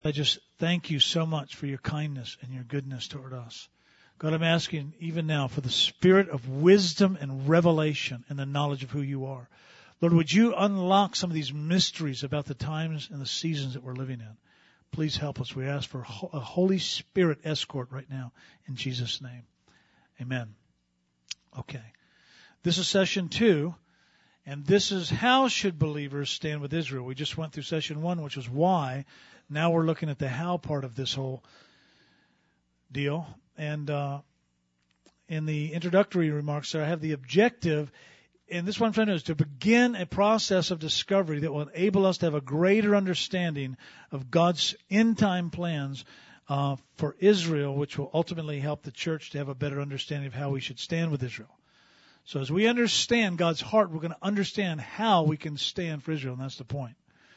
I just thank you so much for your kindness and your goodness toward us. God, I'm asking even now for the spirit of wisdom and revelation and the knowledge of who you are. Lord, would you unlock some of these mysteries about the times and the seasons that we're living in? Please help us. We ask for a Holy Spirit escort right now in Jesus' name. Amen. Okay. This is session 2, and this is how should believers stand with Israel. We just went through session 1, which was why. Now we're looking at the how part of this whole deal. And in the introductory remarks there, I have the objective, and this one I'm trying to do, is to begin a process of discovery that will enable us to have a greater understanding of God's end-time plans for Israel, which will ultimately help the church to have a better understanding of how we should stand with Israel. So as we understand God's heart, we're going to understand how we can stand for Israel, and that's the point.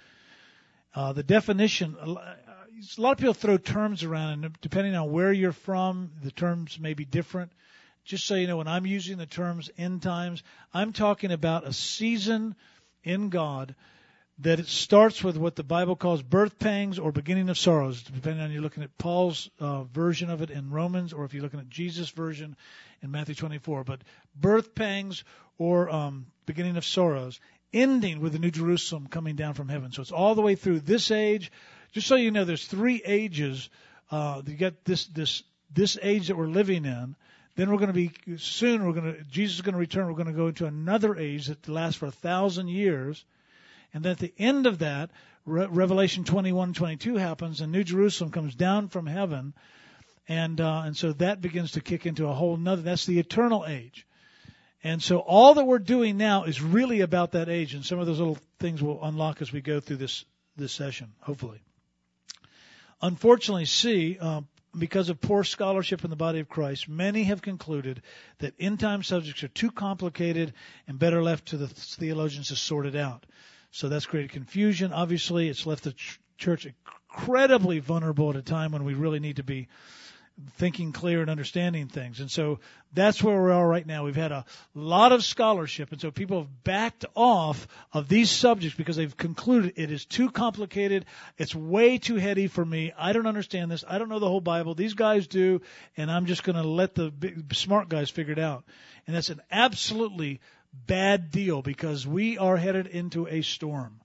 The definition, a lot of people throw terms around, and depending on where you're from, the terms may be different. Just so you know, when I'm using the terms end times, I'm talking about a season in God that it starts with what the Bible calls birth pangs or beginning of sorrows, depending on you're looking at Paul's version of it in Romans, or if you're looking at Jesus' version in Matthew 24. But birth pangs or beginning of sorrows, ending with the New Jerusalem coming down from heaven. So it's all the way through this age. Just so you know, there's 3 ages. You got this age that we're living in. Then we're going to be soon. Jesus is going to return. We're going to go into another age that lasts for 1,000 years, and then at the end of that, Revelation 21:22 happens, and New Jerusalem comes down from heaven, and so that begins to kick into a whole nother. That's the eternal age. And so all that we're doing now is really about that age, and some of those little things will unlock as we go through this session, hopefully. Unfortunately, because of poor scholarship in the body of Christ, many have concluded that end-time subjects are too complicated and better left to the theologians to sort it out. So that's created confusion. Obviously, it's left the church incredibly vulnerable at a time when we really need to be thinking clear and understanding things. And so that's where we are right now. We've had a lot of scholarship, and so people have backed off of these subjects because they've concluded it is too complicated. It's way too heady for me. I don't understand this. I don't know the whole Bible. These guys do, and I'm just going to let the big, smart guys figure it out. And that's an absolutely bad deal because we are headed into a storm,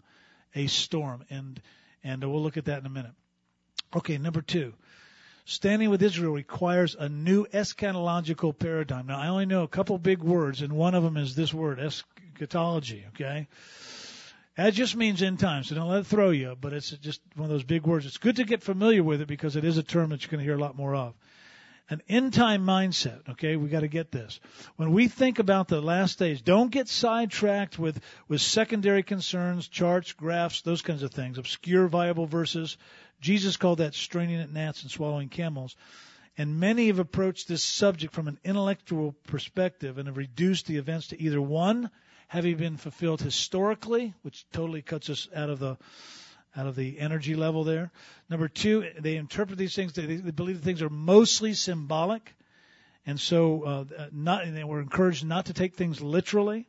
and we'll look at that in a minute. Okay, number 2. Standing with Israel requires a new eschatological paradigm. Now, I only know a couple big words, and one of them is this word, eschatology, okay? That just means end time, so don't let it throw you, but it's just one of those big words. It's good to get familiar with it because it is a term that you're going to hear a lot more of. An end time mindset, okay? We got to get this. When we think about the last days, don't get sidetracked with secondary concerns, charts, graphs, those kinds of things, obscure Bible verses. Jesus called that straining at gnats and swallowing camels. And many have approached this subject from an intellectual perspective and have reduced the events to either one, having been fulfilled historically, which totally cuts us out of the energy level there. Number 2, they interpret these things. They believe the things are mostly symbolic, and so they were encouraged not to take things literally.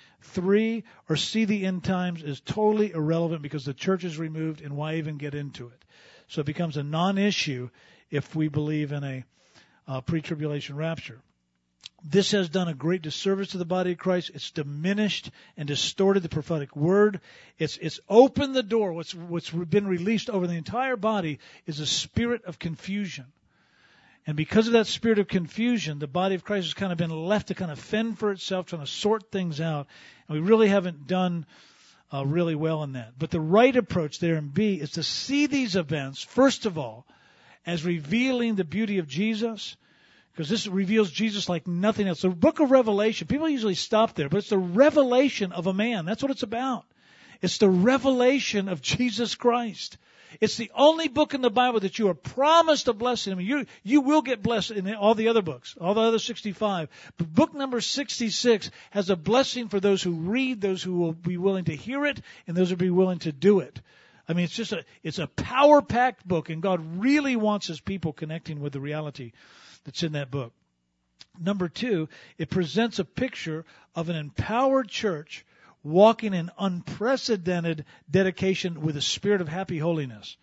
3, or see the end times as totally irrelevant because the church is removed, and why even get into it? So it becomes a non-issue if we believe in a pre-tribulation rapture. This has done a great disservice to the body of Christ. It's diminished and distorted the prophetic word. It's opened the door. What's been released over the entire body is a spirit of confusion. And because of that spirit of confusion, the body of Christ has kind of been left to kind of fend for itself, trying to sort things out. And we really haven't done really well in that. But the right approach there in B is to see these events, first of all, as revealing the beauty of Jesus, because this reveals Jesus like nothing else. The book of Revelation, people usually stop there, but it's the revelation of a man. That's what it's about. It's the revelation of Jesus Christ. It's the only book in the Bible that you are promised a blessing. I mean, you will get blessed in all the other books, all the other 65. But book number 66 has a blessing for those who read, those who will be willing to hear it, and those who will be willing to do it. I mean, it's a power-packed book, and God really wants His people connecting with the reality that's in that book. Number 2, it presents a picture of an empowered church walking in unprecedented dedication with a spirit of happy holiness.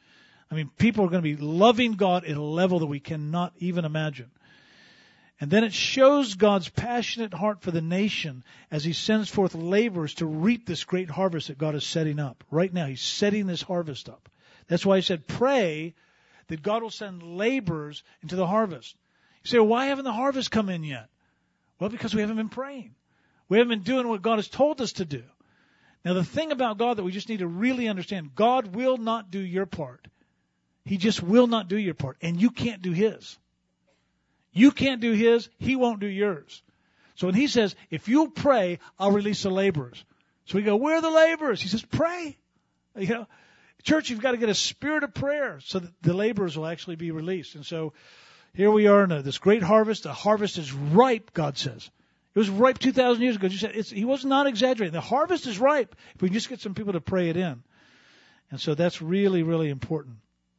I mean, people are going to be loving God at a level that we cannot even imagine. And then it shows God's passionate heart for the nation as he sends forth laborers to reap this great harvest that God is setting up. Right now, he's setting this harvest up. That's why he said, pray that God will send laborers into the harvest. You say, well, why haven't the harvest come in yet? Well, because we haven't been praying. We haven't been doing what God has told us to do. Now, the thing about God that we just need to really understand, God will not do your part. He just will not do your part. And you can't do his. You can't do his, he won't do yours. So when he says, if you'll pray, I'll release the laborers. So we go, where are the laborers? He says, pray. You know, church, you've got to get a spirit of prayer so that the laborers will actually be released. And so here we are in this great harvest. The harvest is ripe, God says. It was ripe 2,000 years ago. He was not exaggerating. The harvest is ripe if we can just get some people to pray it in. And so that's really, really important.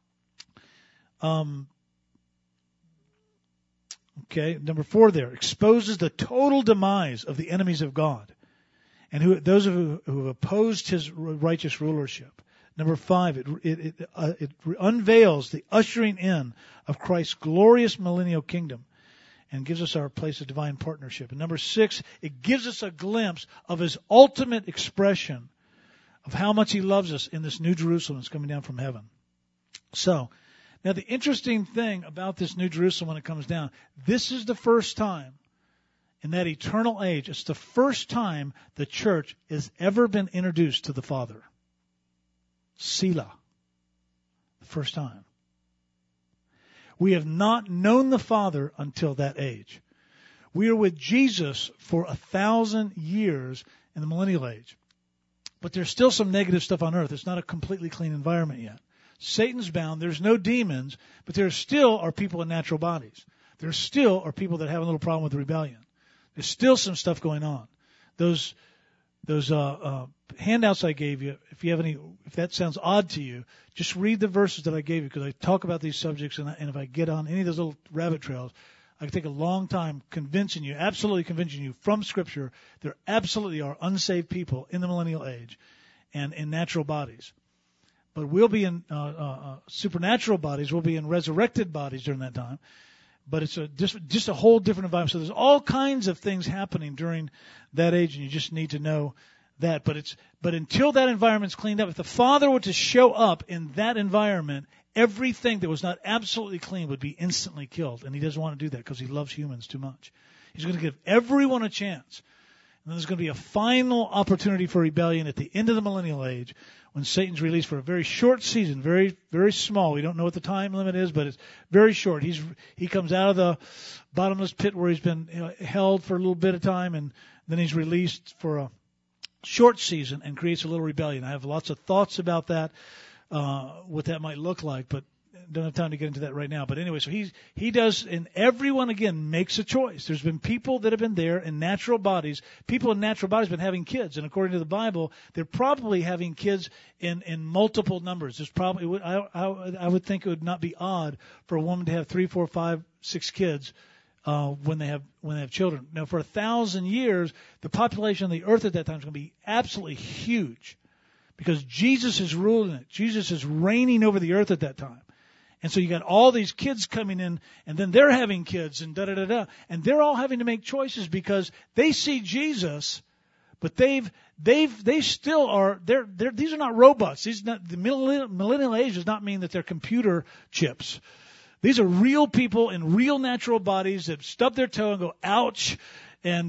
Okay, number 4 there, exposes the total demise of the enemies of God and those who have opposed his righteous rulership. Number 5, it unveils the ushering in of Christ's glorious millennial kingdom and gives us our place of divine partnership. And number 6, it gives us a glimpse of his ultimate expression of how much he loves us in this new Jerusalem that's coming down from heaven. So, now, the interesting thing about this New Jerusalem when it comes down, this is the first time in that eternal age, it's the first time the church has ever been introduced to the Father. Selah. The first time. We have not known the Father until that age. We are with Jesus for 1,000 years in the millennial age. But there's still some negative stuff on earth. It's not a completely clean environment yet. Satan's bound. There's no demons, but there still are people in natural bodies. There still are people that have a little problem with rebellion. There's still some stuff going on. Those handouts I gave you, if that sounds odd to you, just read the verses that I gave you because I talk about these subjects, and if I get on any of those little rabbit trails, I can take a long time absolutely convincing you from Scripture there absolutely are unsaved people in the millennial age and in natural bodies. But we'll be in supernatural bodies. We'll be in resurrected bodies during that time. But it's just a whole different environment. So there's all kinds of things happening during that age, and you just need to know that. But until that environment's cleaned up, if the Father were to show up in that environment, everything that was not absolutely clean would be instantly killed. And he doesn't want to do that because he loves humans too much. He's going to give everyone a chance. And then there's going to be a final opportunity for rebellion at the end of the millennial age when Satan's released for a very short season, very, very small. We don't know what the time limit is, but it's very short. He comes out of the bottomless pit where he's been held for a little bit of time, and then he's released for a short season and creates a little rebellion. I have lots of thoughts about that, what that might look like, but don't have time to get into that right now. But anyway, so he does, and everyone, again, makes a choice. There's been people that have been there in natural bodies. People in natural bodies have been having kids, and according to the Bible, they're probably having kids in multiple numbers. There's probably, I would think it would not be odd for a woman to have 3, 4, 5, 6 kids when they have children. Now, for 1,000 years, the population of the earth at that time is going to be absolutely huge because Jesus is ruling it. Jesus is reigning over the earth at that time. And so you got all these kids coming in, and then they're having kids, and da-da-da-da. And they're all having to make choices because they see Jesus, but they still are, these are not robots. The millennial age does not mean that they're computer chips. These are real people in real natural bodies that stub their toe and go, ouch, and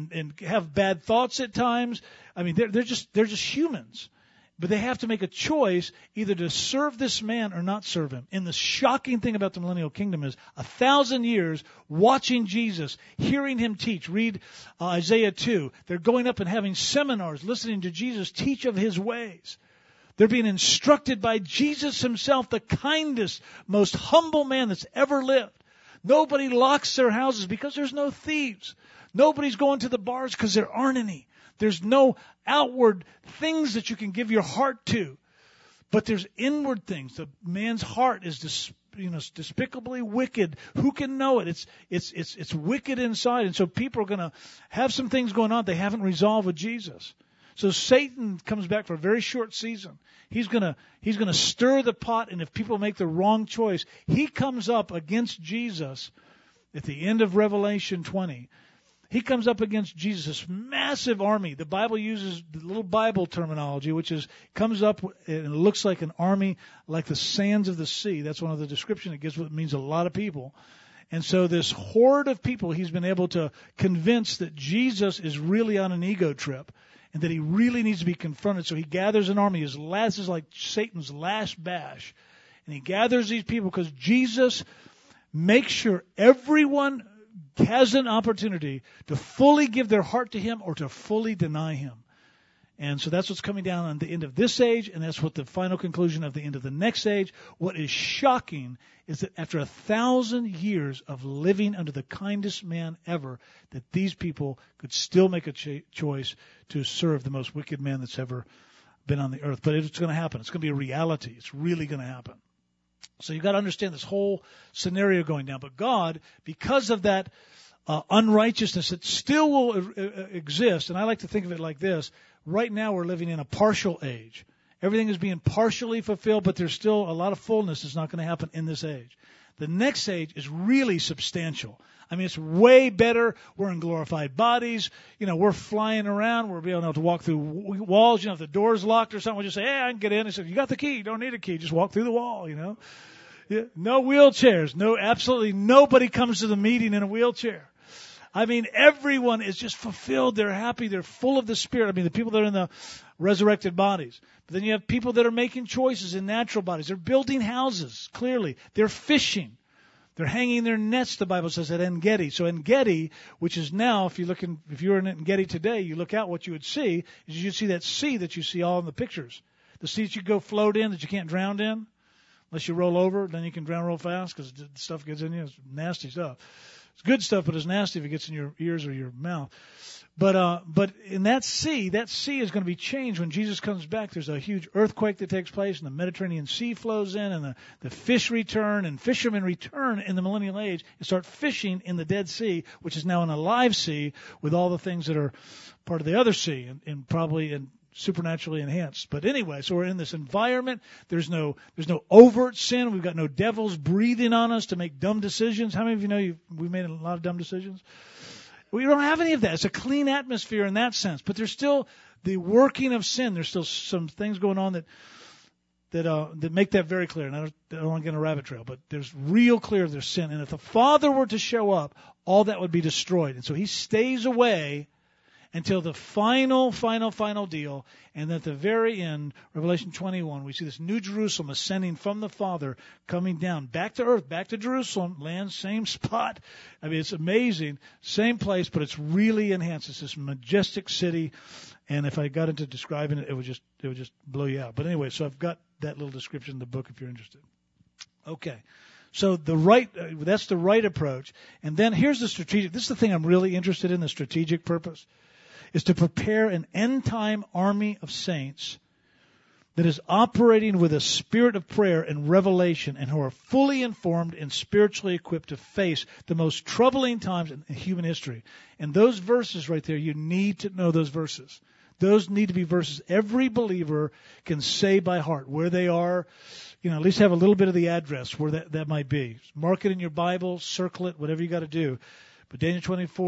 have bad thoughts at times. I mean, they're just humans. But they have to make a choice either to serve this man or not serve him. And the shocking thing about the millennial kingdom is 1,000 years watching Jesus, hearing him teach. Read Isaiah 2. They're going up and having seminars, listening to Jesus teach of his ways. They're being instructed by Jesus himself, the kindest, most humble man that's ever lived. Nobody locks their houses because there's no thieves. Nobody's going to the bars because there aren't any. There's no outward things that you can give your heart to, but there's inward things. The man's heart is despicably wicked. Who can know it? It's wicked inside, and so people are going to have some things going on they haven't resolved with Jesus. So Satan comes back for a very short season. He's gonna stir the pot, and if people make the wrong choice, he comes up against Jesus at the end of Revelation 20. He comes up against Jesus, this massive army. The Bible uses the little Bible terminology, which is comes up and it looks like an army, like the sands of the sea. That's one of the descriptions it gives. What it means a lot of people. And so this horde of people, he's been able to convince that Jesus is really on an ego trip and that he really needs to be confronted. So he gathers an army. This is like Satan's last bash. And he gathers these people because Jesus makes sure everyone has an opportunity to fully give their heart to him or to fully deny him. And so that's what's coming down on the end of this age, and that's what the final conclusion of the end of the next age. What is shocking is that after 1,000 years of living under the kindest man ever, that these people could still make a choice to serve the most wicked man that's ever been on the earth. But it's going to happen. It's going to be a reality. It's really going to happen. So you've got to understand this whole scenario going down. But God, because of that unrighteousness that still will exist, and I like to think of it like this, right now we're living in a partial age. Everything is being partially fulfilled, but there's still a lot of fullness that's not going to happen in this age. The next age is really substantial. I mean, it's way better. We're in glorified bodies. You know, we're flying around. We're being able to walk through walls. You know, if the door's locked or something, we'll just say, hey, I can get in. He said, you got the key. You don't need a key. Just walk through the wall, you know. Yeah, no wheelchairs. No, absolutely nobody comes to the meeting in a wheelchair. I mean, everyone is just fulfilled. They're happy. They're full of the Spirit. I mean, the people that are in the resurrected bodies. But then you have people that are making choices in natural bodies. They're building houses, clearly. They're fishing. They're hanging their nets, the Bible says, at En-Gedi. So En-Gedi, which is now, if you were in En-Gedi today, you look out, what you would see is you'd see that sea that you see all in the pictures. The sea that you go float in that you can't drown in. Unless you roll over, then you can drown real fast because the stuff gets in you. It's nasty stuff. It's good stuff, but it's nasty if it gets in your ears or your mouth. But in that sea is going to be changed when Jesus comes back. There's a huge earthquake that takes place, and the Mediterranean Sea flows in, and the fish return, and fishermen return in the millennial age and start fishing in the Dead Sea, which is now an alive sea with all the things that are part of the other sea, and probably supernaturally enhanced. But anyway, so we're in this environment. There's no overt sin. We've got no devils breathing on us to make dumb decisions. How many of you know we've made a lot of dumb decisions? We don't have any of that. It's a clean atmosphere in that sense. But there's still the working of sin. There's still some things going on that make that very clear. And I don't want to get in a rabbit trail, but there's real clear there's sin. And if the Father were to show up, all that would be destroyed. And so he stays away until the final deal. And at the very end, Revelation 21, we see this new Jerusalem ascending from the Father, coming down back to earth, back to Jerusalem, land, same spot. I mean, it's amazing. Same place, but it's really enhanced. It's this majestic city. And if I got into describing it, it would just blow you out. But anyway, so I've got that little description in the book if you're interested. Okay. So that's the right approach. And then here's the strategic. This is the thing I'm really interested in, the strategic purpose, is to prepare an end-time army of saints that is operating with a spirit of prayer and revelation and who are fully informed and spiritually equipped to face the most troubling times in human history. And those verses right there, you need to know those verses. Those need to be verses every believer can say by heart where they are. You know, at least have a little bit of the address where that might be. Mark it in your Bible, circle it, whatever you got to do. But Daniel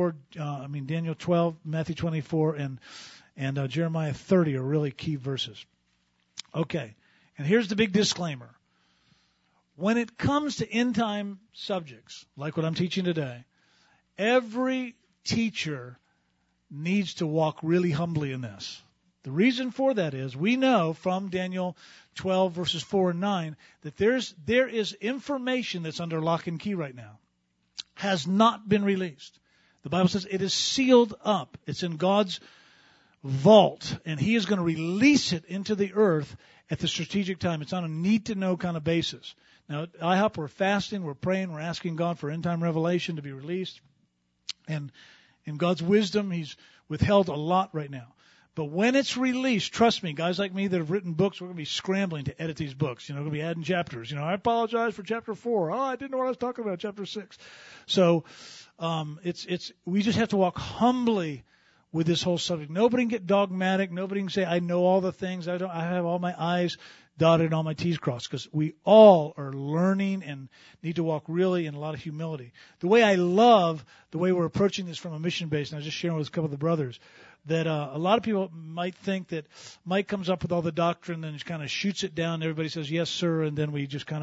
12, Matthew 24, and Jeremiah 30 are really key verses. Okay, and here's the big disclaimer. When it comes to end-time subjects, like what I'm teaching today, every teacher needs to walk really humbly in this. The reason for that is we know from Daniel 12, verses 4 and 9, that there is information that's under lock and key right now. Has not been released. The Bible says it is sealed up. It's in God's vault, and he is going to release it into the earth at the strategic time. It's on a need-to-know kind of basis. Now, at IHOP, we're fasting, we're praying, we're asking God for end-time revelation to be released. And in God's wisdom, he's withheld a lot right now. But when it's released, trust me, guys like me that have written books, we're going to be scrambling to edit these books. You know, we're going to be adding chapters. You know, I apologize for chapter 4. Oh, I didn't know what I was talking about, chapter 6. So we just have to walk humbly with this whole subject. Nobody can get dogmatic. Nobody can say, I know all the things. I have all my I's dotted and all my T's crossed, because we all are learning and need to walk really in a lot of humility. The way I love the way we're approaching this from a mission base, and I was just sharing with a couple of the brothers, that a lot of people might think that Mike comes up with all the doctrine and just kind of shoots it down. Everybody says, yes, sir, and then we just kind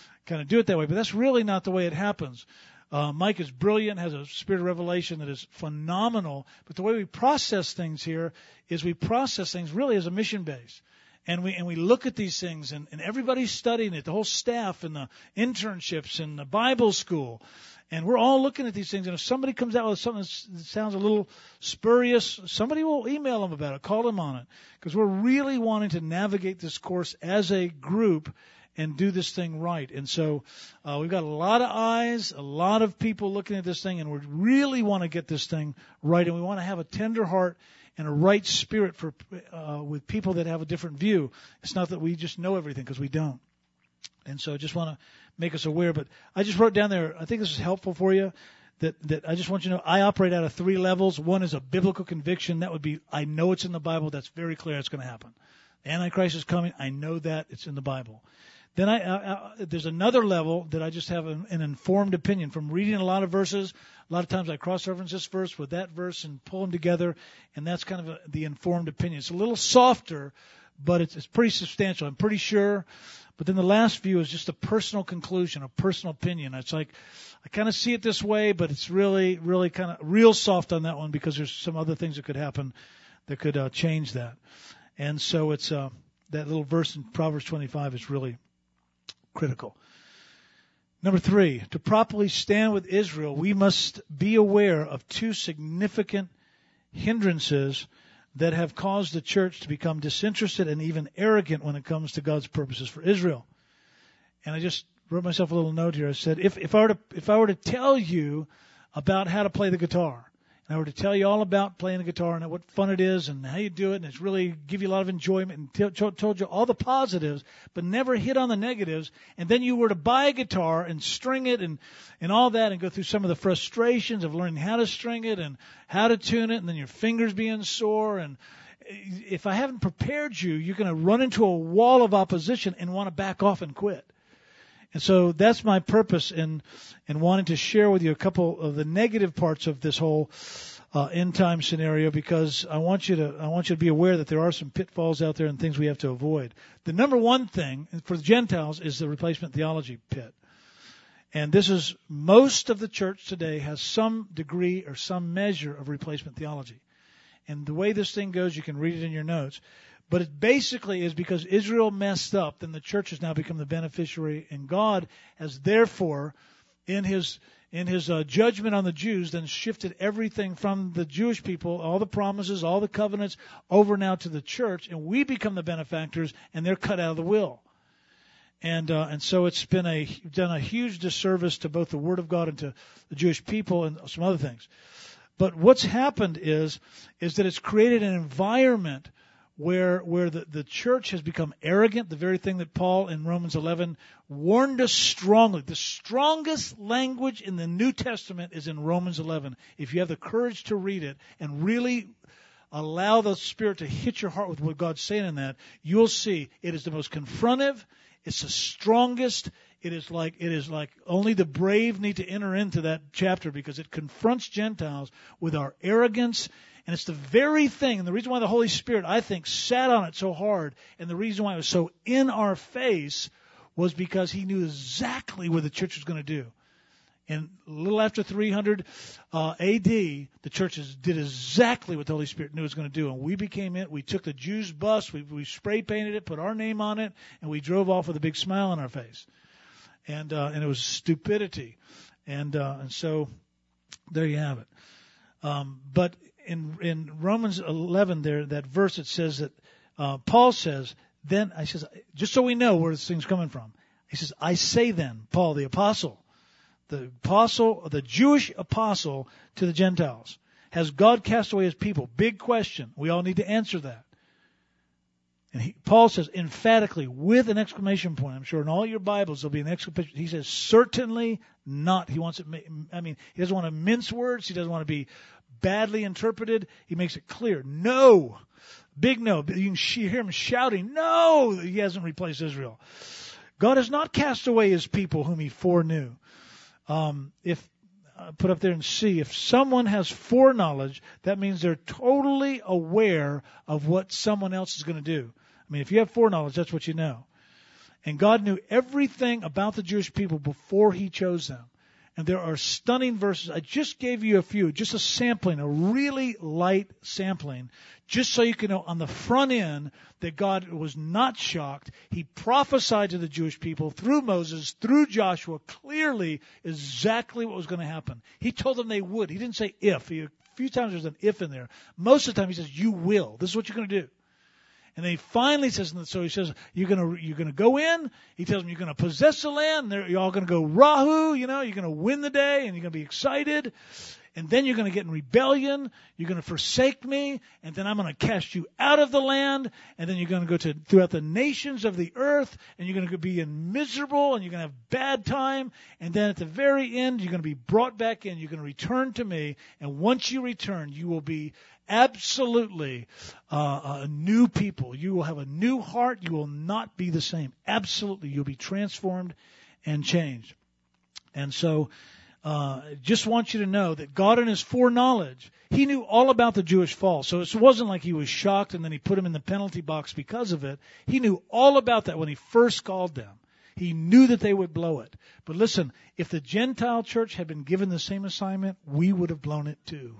of do it that way. But that's really not the way it happens. Mike is brilliant, has a spirit of revelation that is phenomenal, but the way we process things here is we process things really as a mission base. And we look at these things, and everybody's studying it, the whole staff and the internships and the Bible school. And we're all looking at these things, and if somebody comes out with something that sounds a little spurious, somebody will email them about it, call them on it, because we're really wanting to navigate this course as a group and do this thing right. And so we've got a lot of eyes, a lot of people looking at this thing, and we really want to get this thing right, and we want to have a tender heart and a right spirit for with people that have a different view. It's not that we just know everything, because we don't. And so I just want to make us aware. But I just wrote down there, I think this is helpful for you, that I just want you to know I operate out of 3 levels. One is a biblical conviction. That would be, I know it's in the Bible. That's very clear. It's going to happen. The Antichrist is coming. I know that. It's in the Bible. Then there's another level that I just have an informed opinion from reading a lot of verses. A lot of times I cross-reference this verse with that verse and pull them together, and that's kind of the informed opinion. It's a little softer, but it's pretty substantial. I'm pretty sure. But then the last view is just a personal conclusion, a personal opinion. It's like I kind of see it this way, but it's really, really kind of real soft on that one, because there's some other things that could happen that could change that. And so it's that little verse in Proverbs 25 is really critical. Number 3, to properly stand with Israel, we must be aware of 2 significant hindrances that have caused the church to become disinterested and even arrogant when it comes to God's purposes for Israel. And I just wrote myself a little note here. I said, if I were to tell you about how to play the guitar, and I were to tell you all about playing the guitar and what fun it is and how you do it, and it's really give you a lot of enjoyment, and told you all the positives, but never hit on the negatives, and then you were to buy a guitar and string it and all that, and go through some of the frustrations of learning how to string it and how to tune it, and then your fingers being sore, and if I haven't prepared you, you're going to run into a wall of opposition and want to back off and quit. And so that's my purpose in wanting to share with you a couple of the negative parts of this whole end time scenario, because I want you to be aware that there are some pitfalls out there and things we have to avoid. The number one thing for the Gentiles is the replacement theology pit. And this is, most of the church today has some degree or some measure of replacement theology. And the way this thing goes, you can read it in your notes. But it basically is because Israel messed up, then the church has now become the beneficiary, and God has therefore, in his judgment on the Jews, then shifted everything from the Jewish people, all the promises, all the covenants, over now to the church, and we become the benefactors, and they're cut out of the will. And so it's been done a huge disservice to both the Word of God and to the Jewish people and some other things. But what's happened is that it's created an environment where the church has become arrogant, the very thing that Paul in Romans 11 warned us strongly. The strongest language in the New Testament is in Romans 11. If you have the courage to read it and really allow the Spirit to hit your heart with what God's saying in that, you'll see it is the most confrontive, it's the strongest. It is like only the brave need to enter into that chapter, because it confronts Gentiles with our arrogance. And it's the very thing, and the reason why the Holy Spirit, I think, sat on it so hard, and the reason why it was so in our face, was because he knew exactly what the church was going to do. And a little after 300 A.D., the churches did exactly what the Holy Spirit knew it was going to do. And we became it. We took the Jews' bus, we spray painted it, put our name on it, and we drove off with a big smile on our face. And it was stupidity. And so there you have it. But in Romans 11 there, that verse, it says that Paul says, then, I says, just so we know where this thing's coming from, he says, I say then, Paul the apostle, the Jewish apostle to the Gentiles, has God cast away his people? Big question. We all need to answer that. And Paul says emphatically, with an exclamation point. I'm sure in all your Bibles there'll be an exclamation. He says, certainly not. He wants it. I mean, he doesn't want to mince words. He doesn't want to be badly interpreted, he makes it clear. No. Big no. You can hear him shouting, no, he hasn't replaced Israel. God has not cast away his people whom he foreknew. Put up there and see, if someone has foreknowledge, that means they're totally aware of what someone else is going to do. I mean, if you have foreknowledge, that's what you know. And God knew everything about the Jewish people before he chose them. And there are stunning verses. I just gave you a few, just a sampling, a really light sampling, just so you can know on the front end that God was not shocked. He prophesied to the Jewish people through Moses, through Joshua, clearly exactly what was going to happen. He told them they would. He didn't say if. A few times there's an if in there. Most of the time he says, you will. This is what you're going to do. And then he finally says, so he says, you're gonna go in. He tells them you're gonna possess the land. You're all gonna go Rahu, you're gonna win the day, and you're gonna be excited. And then you're gonna get in rebellion. You're gonna forsake me, and then I'm gonna cast you out of the land. And then you're gonna go throughout the nations of the earth, and you're gonna be miserable, and you're gonna have bad time. And then at the very end, you're gonna be brought back in. You're gonna return to me, and once you return, you will be absolutely a new people. You will have a new heart. You will not be the same. Absolutely. You'll be transformed and changed. And so just want you to know that God in his foreknowledge, he knew all about the Jewish fall. So it wasn't like he was shocked and then he put them in the penalty box because of it. He knew all about that when he first called them. He knew that they would blow it. But listen, if the Gentile church had been given the same assignment, we would have blown it too.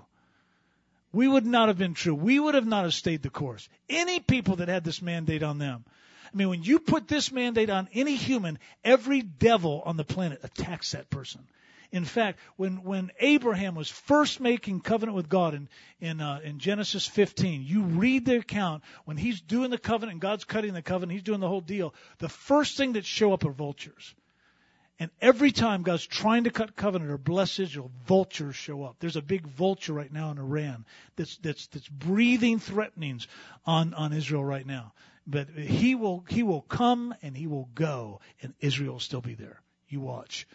We would not have been true. We would have not have stayed the course. Any people that had this mandate on them. I mean, when you put this mandate on any human, every devil on the planet attacks that person. In fact, when Abraham was first making covenant with God in Genesis 15, you read the account when he's doing the covenant and God's cutting the covenant, he's doing the whole deal. The first thing that show up are vultures. And every time God's trying to cut covenant or bless Israel, vultures show up. There's a big vulture right now in Iran that's breathing threatenings on Israel right now. But he will come and he will go, and Israel will still be there. You watch.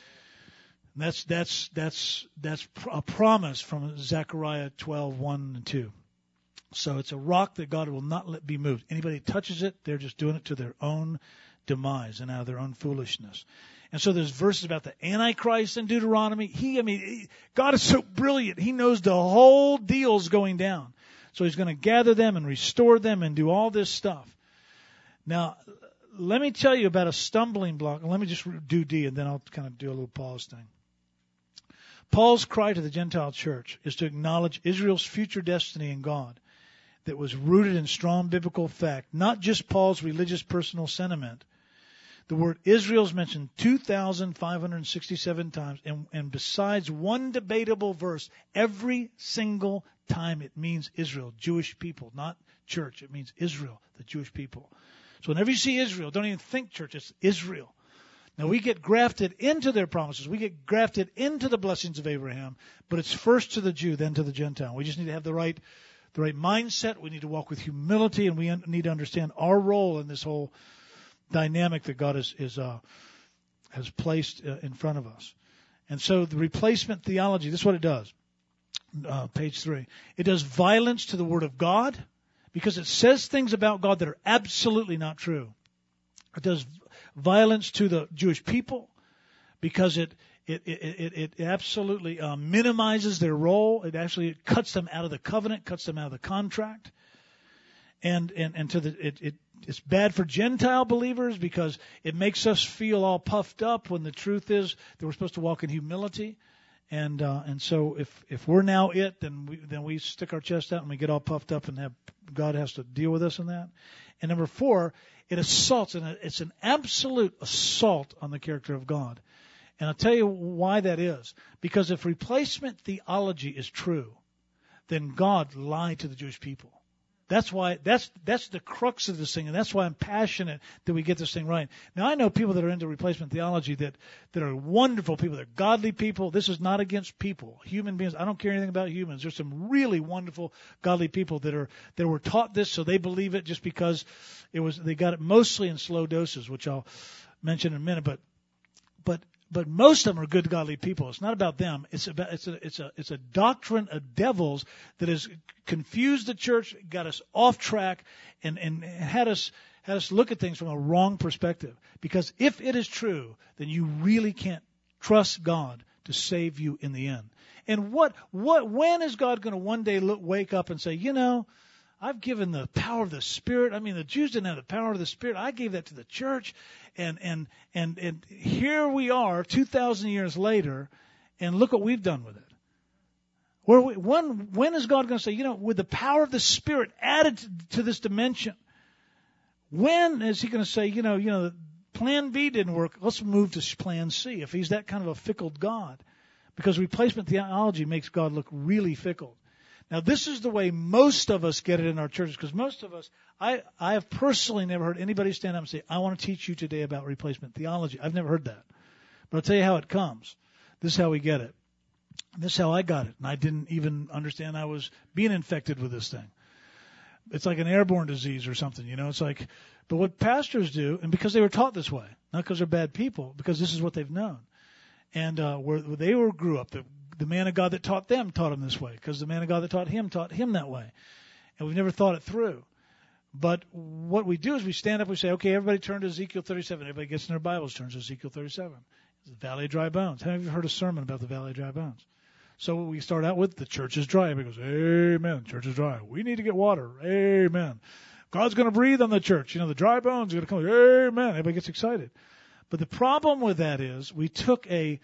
And that's a promise from Zechariah 12:1 and 2. So it's a rock that God will not let be moved. Anybody touches it, they're just doing it to their own demise and out of their own foolishness. And so there's verses about the Antichrist in Deuteronomy. God is so brilliant. He knows the whole deal's going down. So he's going to gather them and restore them and do all this stuff. Now, let me tell you about a stumbling block. Let me just do D, and then I'll kind of do a little pause thing. Paul's cry to the Gentile church is to acknowledge Israel's future destiny in God that was rooted in strong biblical fact, not just Paul's religious personal sentiment. The word Israel is mentioned 2,567 times, and besides one debatable verse, every single time it means Israel, Jewish people, not church. It means Israel, the Jewish people. So whenever you see Israel, don't even think church, it's Israel. Now we get grafted into their promises. We get grafted into the blessings of Abraham, but it's first to the Jew, then to the Gentile. We just need to have the right mindset. We need to walk with humility, and we need to understand our role in this whole dynamic that God has placed in front of us. And so the replacement theology, this is what it does. Page 3. It does violence to the Word of God because it says things about God that are absolutely not true. It does violence to the Jewish people because it absolutely minimizes their role. It actually cuts them out of the covenant, cuts them out of the contract. And it's bad for Gentile believers because it makes us feel all puffed up when the truth is that we're supposed to walk in humility. And so if we're now then we stick our chest out and we get all puffed up and God has to deal with us in that. And number 4, it assaults, and it's an absolute assault on the character of God. And I'll tell you why that is. Because if replacement theology is true, then God lied to the Jewish people. That's why that's the crux of this thing, and that's why I'm passionate that we get this thing right. Now I know people that are into replacement theology that are wonderful people, they're godly people. This is not against people, human beings. I don't care anything about humans. There's some really wonderful godly people that were taught this, so they believe it just because they got it mostly in slow doses, which I'll mention in a minute. But But most of them are good, godly people. It's not about them. It's a doctrine of devils that has confused the church, got us off track, and had us look at things from a wrong perspective. Because if it is true, then you really can't trust God to save you in the end. And when is God going to one day wake up and say, I've given the power of the Spirit. I mean, the Jews didn't have the power of the Spirit. I gave that to the church. And here we are 2,000 years later, and look what we've done with it. When is God going to say, with the power of the Spirit added to this dimension, when is he going to say, plan B didn't work, let's move to plan C, if he's that kind of a fickle God? Because replacement theology makes God look really fickle. Now, this is the way most of us get it in our churches, because most of us, I have personally never heard anybody stand up and say, I want to teach you today about replacement theology. I've never heard that. But I'll tell you how it comes. This is how we get it. This is how I got it. And I didn't even understand I was being infected with this thing. It's like an airborne disease or something, It's like, but what pastors do, and because they were taught this way, not because they're bad people, because this is what they've known. And where they grew up, the man of God that taught them taught him this way, because the man of God that taught him that way. And we've never thought it through. But what we do is we stand up, we say, okay, everybody turn to Ezekiel 37. Everybody gets in their Bibles, turns to Ezekiel 37. It's the Valley of Dry Bones. How many of you heard a sermon about the Valley of Dry Bones? So we start out with, the church is dry. Everybody goes, amen, the church is dry. We need to get water. Amen. God's going to breathe on the church. The dry bones are going to come. Amen. Everybody gets excited. But the problem with that is we took we've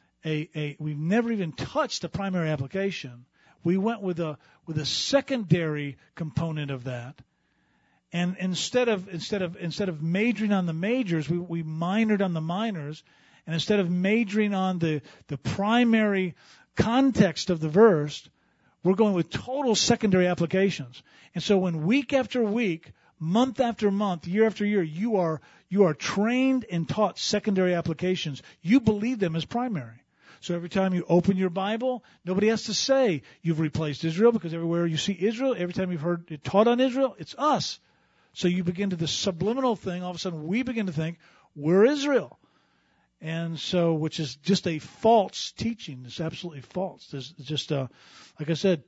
never even touched the primary application. We went with a secondary component of that. And instead of majoring on the majors, we minored on the minors. And instead of majoring on the primary context of the verse, we're going with total secondary applications. And so when week after week, month after month, year after year, you are trained and taught secondary applications, you believe them as primary. So every time you open your Bible, nobody has to say you've replaced Israel, because everywhere you see Israel, every time you've heard it taught on Israel, it's us. So you begin to the subliminal thing, all of a sudden we begin to think we're Israel. And so, which is just a false teaching. It's absolutely false. There's just, like I said,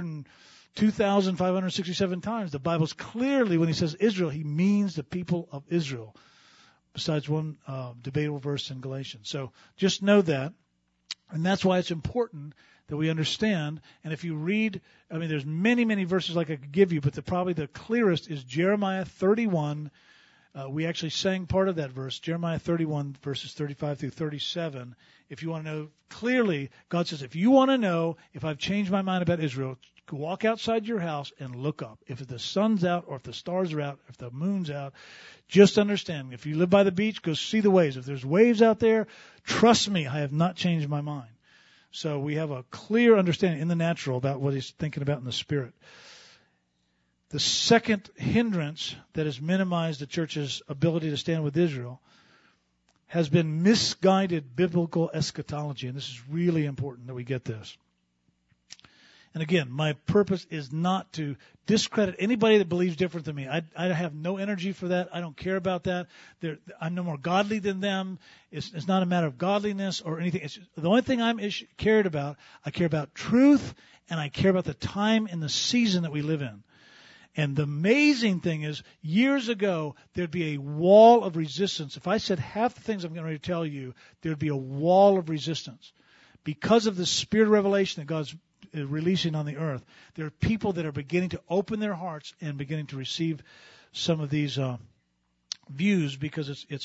2,567 times. The Bible's clearly, when he says Israel, he means the people of Israel, besides one debatable verse in Galatians. So just know that. And that's why it's important that we understand. And if you read, there's many, many verses like I could give you, but probably the clearest is Jeremiah 31. We actually sang part of that verse, Jeremiah 31, verses 35 through 37. If you want to know clearly, God says, if you want to know if I've changed my mind about Israel, walk outside your house and look up. If the sun's out or if the stars are out, if the moon's out, just understand. If you live by the beach, go see the waves. If there's waves out there, trust me, I have not changed my mind. So we have a clear understanding in the natural about what he's thinking about in the spirit. The second hindrance that has minimized the church's ability to stand with Israel has been misguided biblical eschatology. And this is really important that we get this. And again, my purpose is not to discredit anybody that believes different than me. I have no energy for that. I don't care about that. I'm no more godly than them. It's not a matter of godliness or anything. The only thing I care about truth, and I care about the time and the season that we live in. And the amazing thing is, years ago, there'd be a wall of resistance. If I said half the things I'm going to tell you, there'd be a wall of resistance. Because of the spirit of revelation that God's releasing on the earth, there are people that are beginning to open their hearts and beginning to receive some of these views, because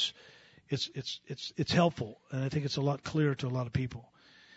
it's helpful, and I think it's a lot clearer to a lot of people.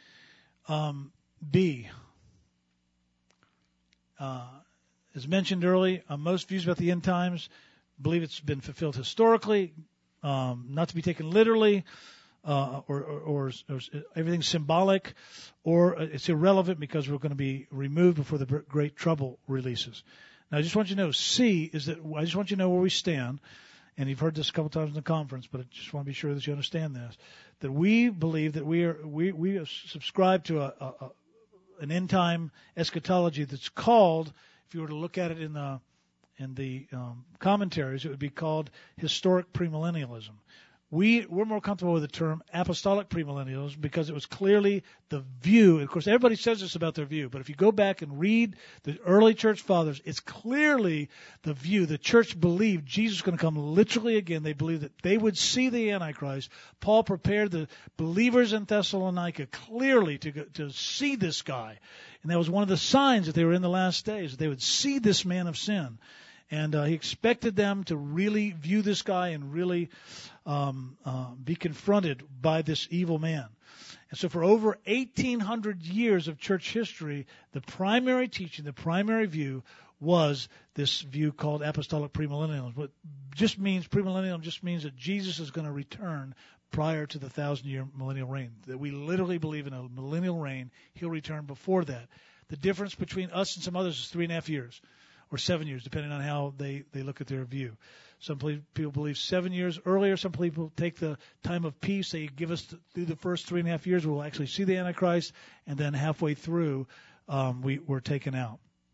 As mentioned earlier, most views about the end times believe it's been fulfilled historically, not to be taken literally, or everything's symbolic, or it's irrelevant because we're going to be removed before the Great Trouble releases. Now, I just want you to know, I just want you to know where we stand, and you've heard this a couple times in the conference, but I just want to be sure that you understand this, that we believe that we subscribe to an end time eschatology that's called, if you were to look at it in the commentaries, it would be called historic premillennialism. We're more comfortable with the term apostolic premillennials because it was clearly the view. Of course, everybody says this about their view, but if you go back and read the early church fathers, it's clearly the view. The church believed Jesus was going to come literally again. They believed that they would see the Antichrist. Paul prepared the believers in Thessalonica clearly to see this guy. And that was one of the signs that they were in the last days, that they would see this man of sin. And he expected them to really view this guy and really be confronted by this evil man. And so for over 1,800 years of church history, the primary teaching, the primary view was this view called apostolic premillennialism. What just means, premillennialism just means that Jesus is going to return prior to the 1,000-year millennial reign. That we literally believe in a millennial reign. He'll return before that. The difference between us and some others is 3.5 years. Or 7 years, depending on how they look at their view. Some people believe 7 years earlier. Some people take the time of peace. They give us through the first 3.5 years, we'll actually see the Antichrist, and then halfway through, we're taken out.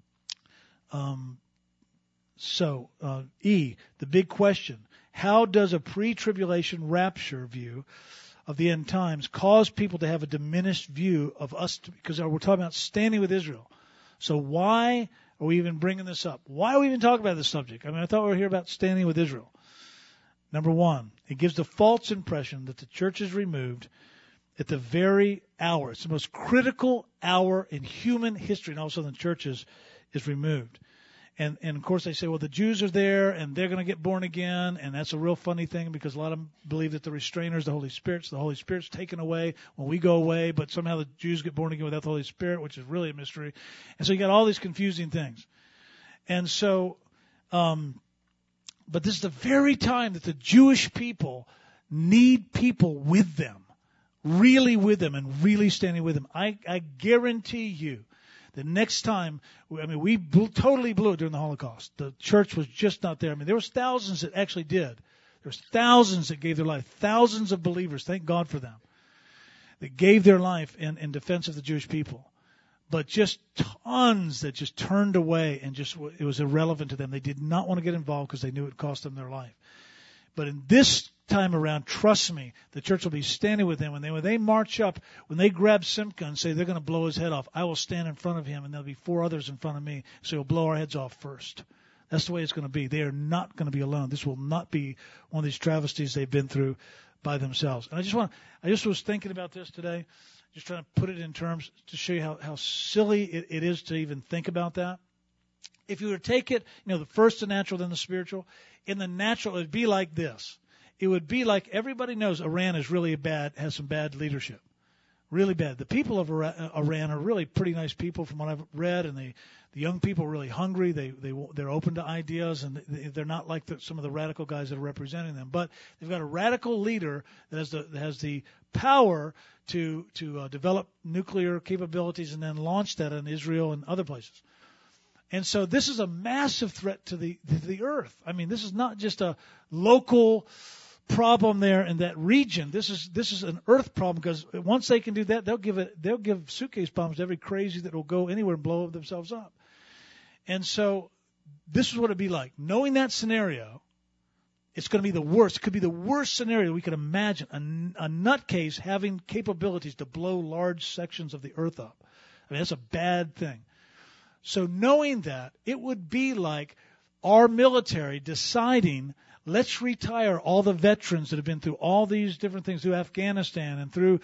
E, the big question. How does a pre-tribulation rapture view of the end times cause people to have a diminished view of us? Because we're talking about standing with Israel. So why are we even bringing this up? Why are we even talking about this subject? I mean, I thought we were here about standing with Israel. Number one, it gives the false impression that the church is removed at the very hour. It's the most critical hour in human history, and all of a sudden the church is removed. And of course they say, well, the Jews are there and they're going to get born again, and that's a real funny thing because a lot of them believe that the restrainer is the Holy Spirit. So the Holy Spirit's taken away when we go away, but somehow the Jews get born again without the Holy Spirit, which is really a mystery. And so you got all these confusing things. And so, but this is the very time that the Jewish people need people with them, really with them and really standing with them. I guarantee you, the next time, I mean, we totally blew it during the Holocaust. The church was just not there. I mean, there was thousands that actually did. There's thousands that gave their life, thousands of believers, thank God for them, that gave their life in defense of the Jewish people. But just tons that just turned away and just it was irrelevant to them. They did not want to get involved because they knew it would cost them their life. But in this time around, trust me, the church will be standing with him. When they march up, when they grab Simcha and say they're going to blow his head off, I will stand in front of him, and there'll be 4 others in front of me, so he'll blow our heads off first. That's the way it's going to be. They are not going to be alone. This will not be one of these travesties they've been through by themselves. And I just was thinking about this today, just trying to put it in terms to show you how silly it is to even think about that. If you were to take it, the first the natural, then the spiritual, in the natural, it would be like this. It would be like everybody knows Iran is really has some bad leadership. Really bad. The people of Iran are really pretty nice people from what I've read, and the young people are really hungry. They're open to ideas, and they're not like some of the radical guys that are representing them. But they've got a radical leader that has the power to develop nuclear capabilities and then launch that on Israel and other places. And so this is a massive threat to the earth. I mean, this is not just a local problem there in that region. This is an earth problem, because once they can do that, they'll give suitcase bombs to every crazy that will go anywhere and blow themselves up. And so this is what it'd be like. Knowing that scenario, it's going to be the worst. It could be the worst scenario we could imagine. A nutcase having capabilities to blow large sections of the earth up. I mean, that's a bad thing. So knowing that, it would be like our military deciding, let's retire all the veterans that have been through all these different things, through Afghanistan and through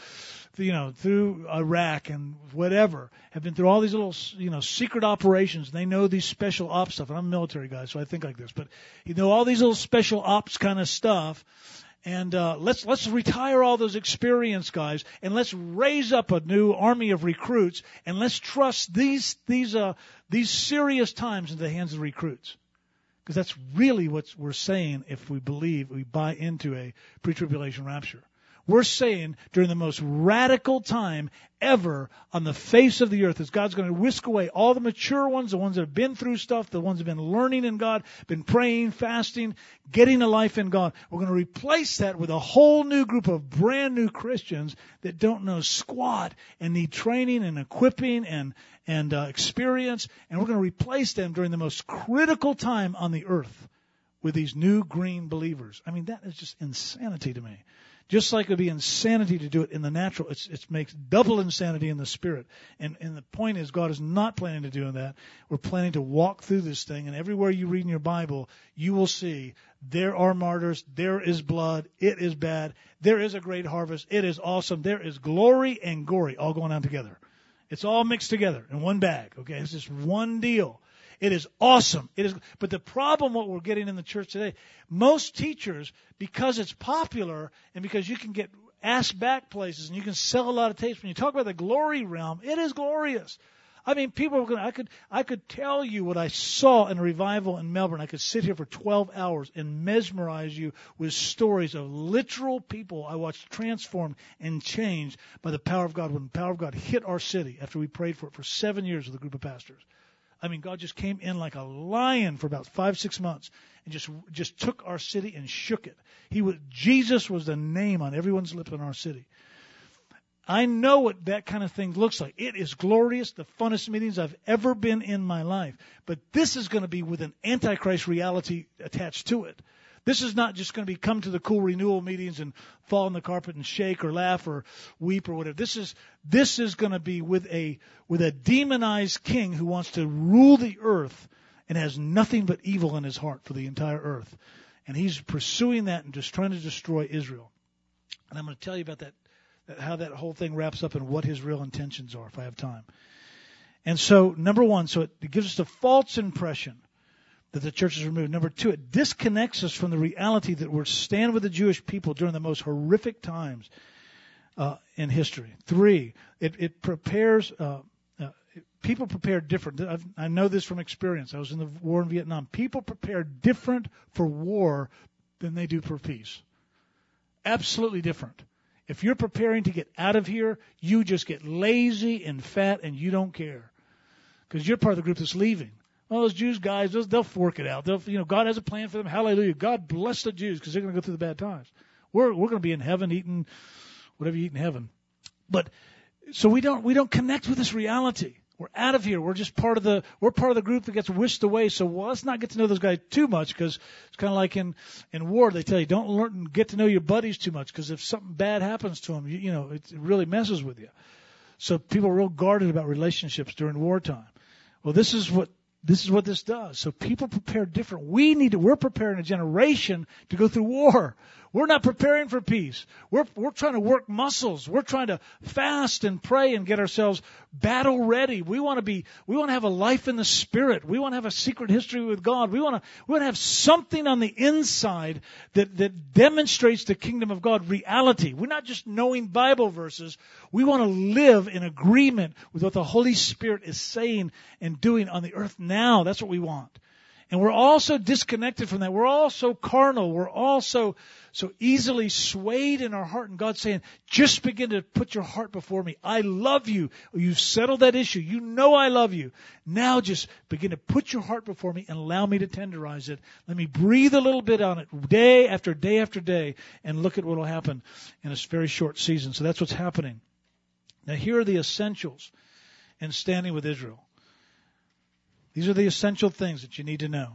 Iraq and whatever, have been through all these little, secret operations. And they know these special ops stuff. And I'm a military guy, so I think like this. But all these little special ops kind of stuff. And let's retire all those experienced guys, and let's raise up a new army of recruits, and let's trust these serious times into the hands of the recruits. Because that's really what we're saying if we buy into a pre-tribulation rapture. We're saying during the most radical time ever on the face of the earth, as God's going to whisk away all the mature ones, the ones that have been through stuff, the ones that have been learning in God, been praying, fasting, getting a life in God. We're going to replace that with a whole new group of brand new Christians that don't know squat and need training and equipping and experience. And we're going to replace them during the most critical time on the earth with these new green believers. I mean, that is just insanity to me. Just like it would be insanity to do it in the natural, it makes double insanity in the spirit. And the point is, God is not planning to do that. We're planning to walk through this thing, and everywhere you read in your Bible, you will see there are martyrs, there is blood, it is bad, there is a great harvest, it is awesome, there is glory and gory all going on together. It's all mixed together in one bag, okay? It's just one deal. It is awesome. But the problem, what we're getting in the church today, most teachers, because it's popular and because you can get asked back places and you can sell a lot of tapes, when you talk about the glory realm, it is glorious. I mean, I could tell you what I saw in a revival in Melbourne. I could sit here for 12 hours and mesmerize you with stories of literal people I watched transformed and changed by the power of God when the power of God hit our city after we prayed for it for 7 years with a group of pastors. I mean, God just came in like a lion for about 5-6 months and just took our city and shook it. Jesus was the name on everyone's lip in our city. I know what that kind of thing looks like. It is glorious, the funnest meetings I've ever been in my life. But this is going to be with an Antichrist reality attached to it. This is not just going to be come to the cool renewal meetings and fall on the carpet and shake or laugh or weep or whatever. This is going to be with a demonized king who wants to rule the earth and has nothing but evil in his heart for the entire earth. And he's pursuing that and just trying to destroy Israel. And I'm going to tell you about that, how that whole thing wraps up and what his real intentions are if I have time. And so, number one, so it gives us a false impression that the church is removed. Number two, it disconnects us from the reality that we're stand with the Jewish people during the most horrific times in history. Three, it prepares, people prepare different. I know this from experience. I was in the war in Vietnam. People prepare different for war than they do for peace. Absolutely different. If you're preparing to get out of here, you just get lazy and fat and you don't care. Because you're part of the group that's leaving. Well, those Jews guys, they'll work it out. God has a plan for them. Hallelujah. God bless the Jews because they're going to go through the bad times. We're going to be in heaven eating whatever you eat in heaven. But so we don't connect with this reality. We're out of here. We're part of the group that gets whisked away. So let's not get to know those guys too much because it's kind of like in war. They tell you don't get to know your buddies too much because if something bad happens to them, it really messes with you. So people are real guarded about relationships during wartime. Well, this is what this does. So people prepare different. We're preparing a generation to go through war. We're not preparing for peace. We're trying to work muscles. We're trying to fast and pray and get ourselves battle ready. We want to have a life in the Spirit. We want to have a secret history with God. We want to have something on the inside that demonstrates the kingdom of God reality. We're not just knowing Bible verses. We want to live in agreement with what the Holy Spirit is saying and doing on the earth now. That's what we want. And we're also disconnected from that. We're all so carnal. We're all so easily swayed in our heart. And God's saying, just begin to put your heart before me. I love you. You've settled that issue. You know I love you. Now just begin to put your heart before me and allow me to tenderize it. Let me breathe a little bit on it day after day after day and look at what will happen in a very short season. So that's what's happening. Now here are the essentials in standing with Israel. These are the essential things that you need to know.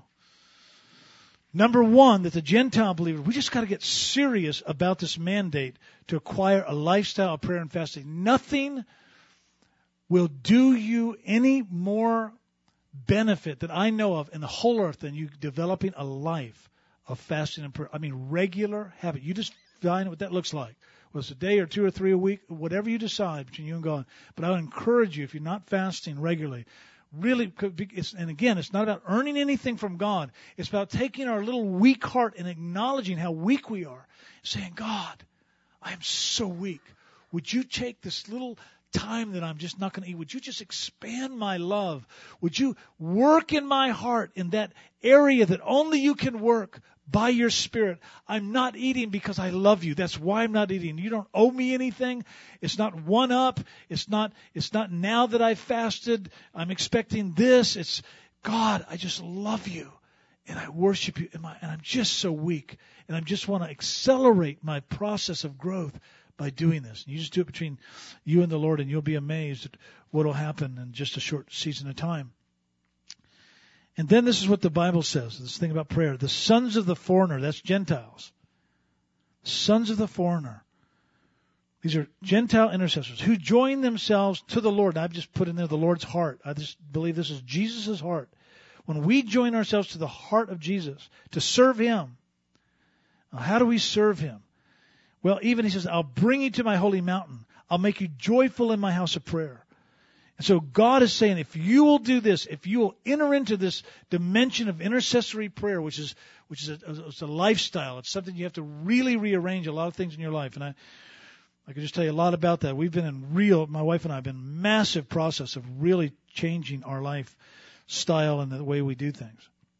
Number one, that the Gentile believer, we just got to get serious about this mandate to acquire a lifestyle of prayer and fasting. Nothing will do you any more benefit that I know of in the whole earth than you developing a life of fasting and prayer. I mean, regular habit. You just find what that looks like. Whether it's a day or 2 or 3 a week, whatever you decide between you and God. But I would encourage you, if you're not fasting regularly, really, and again, it's not about earning anything from God. It's about taking our little weak heart and acknowledging how weak we are. Saying, God, I am so weak. Would you take this little time that I'm just not going to eat? Would you just expand my love? Would you work in my heart in that area that only you can work by your Spirit? I'm not eating because I love you. That's why I'm not eating. You don't owe me anything. It's not one up. It's not now that I've fasted, I'm expecting this. It's, God, I just love you. And I worship you. And I'm just so weak. And I just want to accelerate my process of growth by doing this. And you just do it between you and the Lord, and you'll be amazed at what will happen in just a short season of time. And then this is what the Bible says, this thing about prayer. The sons of the foreigner, that's Gentiles. Sons of the foreigner. These are Gentile intercessors who join themselves to the Lord. And I've just put in there the Lord's heart. I just believe this is Jesus' heart. When we join ourselves to the heart of Jesus to serve Him, how do we serve Him? Well, even He says, I'll bring you to my holy mountain. I'll make you joyful in my house of prayer. And so God is saying, if you will do this, if you will enter into this dimension of intercessory prayer, which is it's a lifestyle, it's something you have to really rearrange a lot of things in your life. And I can just tell you a lot about that. We've been my wife and I have been in massive process of really changing our lifestyle and the way we do things.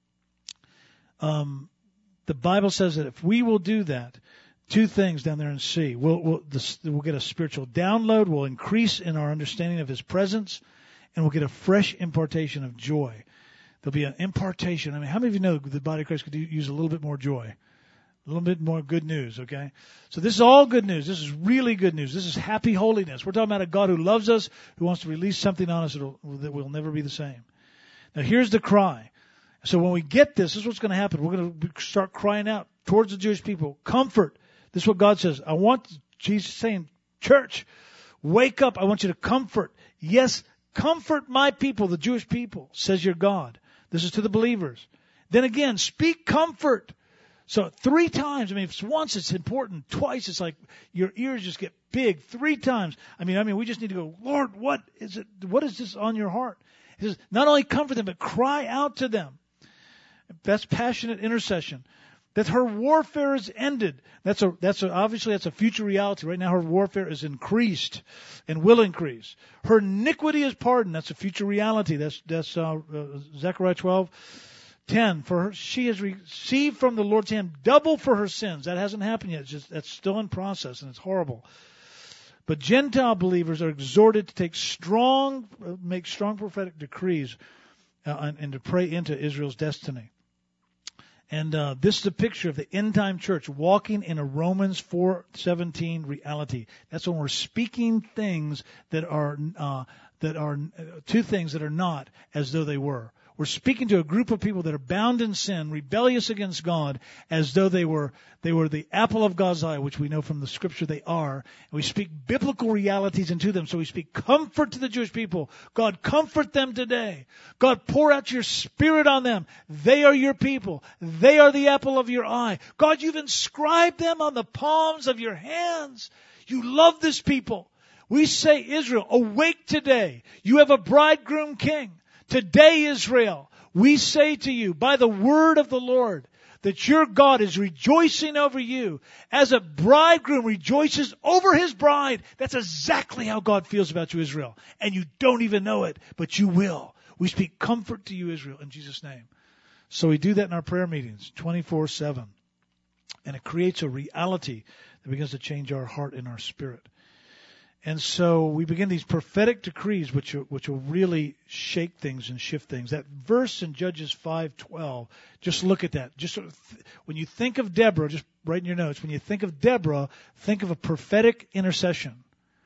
The Bible says that if we will do that, two things down there in C. We'll get a spiritual download. We'll increase in our understanding of His presence, and we'll get a fresh impartation of joy. There'll be an impartation. I mean, how many of you know the body of Christ could use a little bit more joy? A little bit more good news, okay? So this is all good news. This is really good news. This is happy holiness. We're talking about a God who loves us, who wants to release something on us that will never be the same. Now, here's the cry. So when we get this is what's going to happen. We're going to start crying out towards the Jewish people, comfort. This is what God says. I want Jesus saying, church, wake up. I want you to comfort. Yes, comfort my people, the Jewish people, says your God. This is to the believers. Then again, speak comfort. So 3 times. I mean, if once it's important, twice it's like your ears just get big. 3 times. I mean, we just need to go, Lord, what is it? What is this on your heart? He says, not only comfort them, but cry out to them. That's passionate intercession. That her warfare is ended. Obviously that's a future reality. Right now her warfare is increased and will increase. Her iniquity is pardoned. That's a future reality. That's Zechariah 12:10. For her, she has received from the Lord's hand double for her sins. That hasn't happened yet. That's still in process, and it's horrible. But Gentile believers are exhorted to make strong prophetic decrees and to pray into Israel's destiny. And this is a picture of the end-time church walking in a Romans 4:17 reality. That's when we're speaking things that are two things that are not as though they were. We're speaking to a group of people that are bound in sin, rebellious against God, as though they were the apple of God's eye, which we know from the Scripture they are. And we speak biblical realities into them. So we speak comfort to the Jewish people. God, comfort them today. God, pour out your Spirit on them. They are your people. They are the apple of your eye. God, you've inscribed them on the palms of your hands. You love this people. We say, Israel, awake today. You have a bridegroom king. Today, Israel, we say to you by the word of the Lord that your God is rejoicing over you as a bridegroom rejoices over his bride. That's exactly how God feels about you, Israel. And you don't even know it, but you will. We speak comfort to you, Israel, in Jesus' name. So we do that in our prayer meetings 24/7. And it creates a reality that begins to change our heart and our spirit. And so we begin these prophetic decrees which will really shake things and shift things. That verse in Judges 5:12, just look at that. Just sort of when you think of Deborah, just write in your notes, when you think of Deborah, think of a prophetic intercession.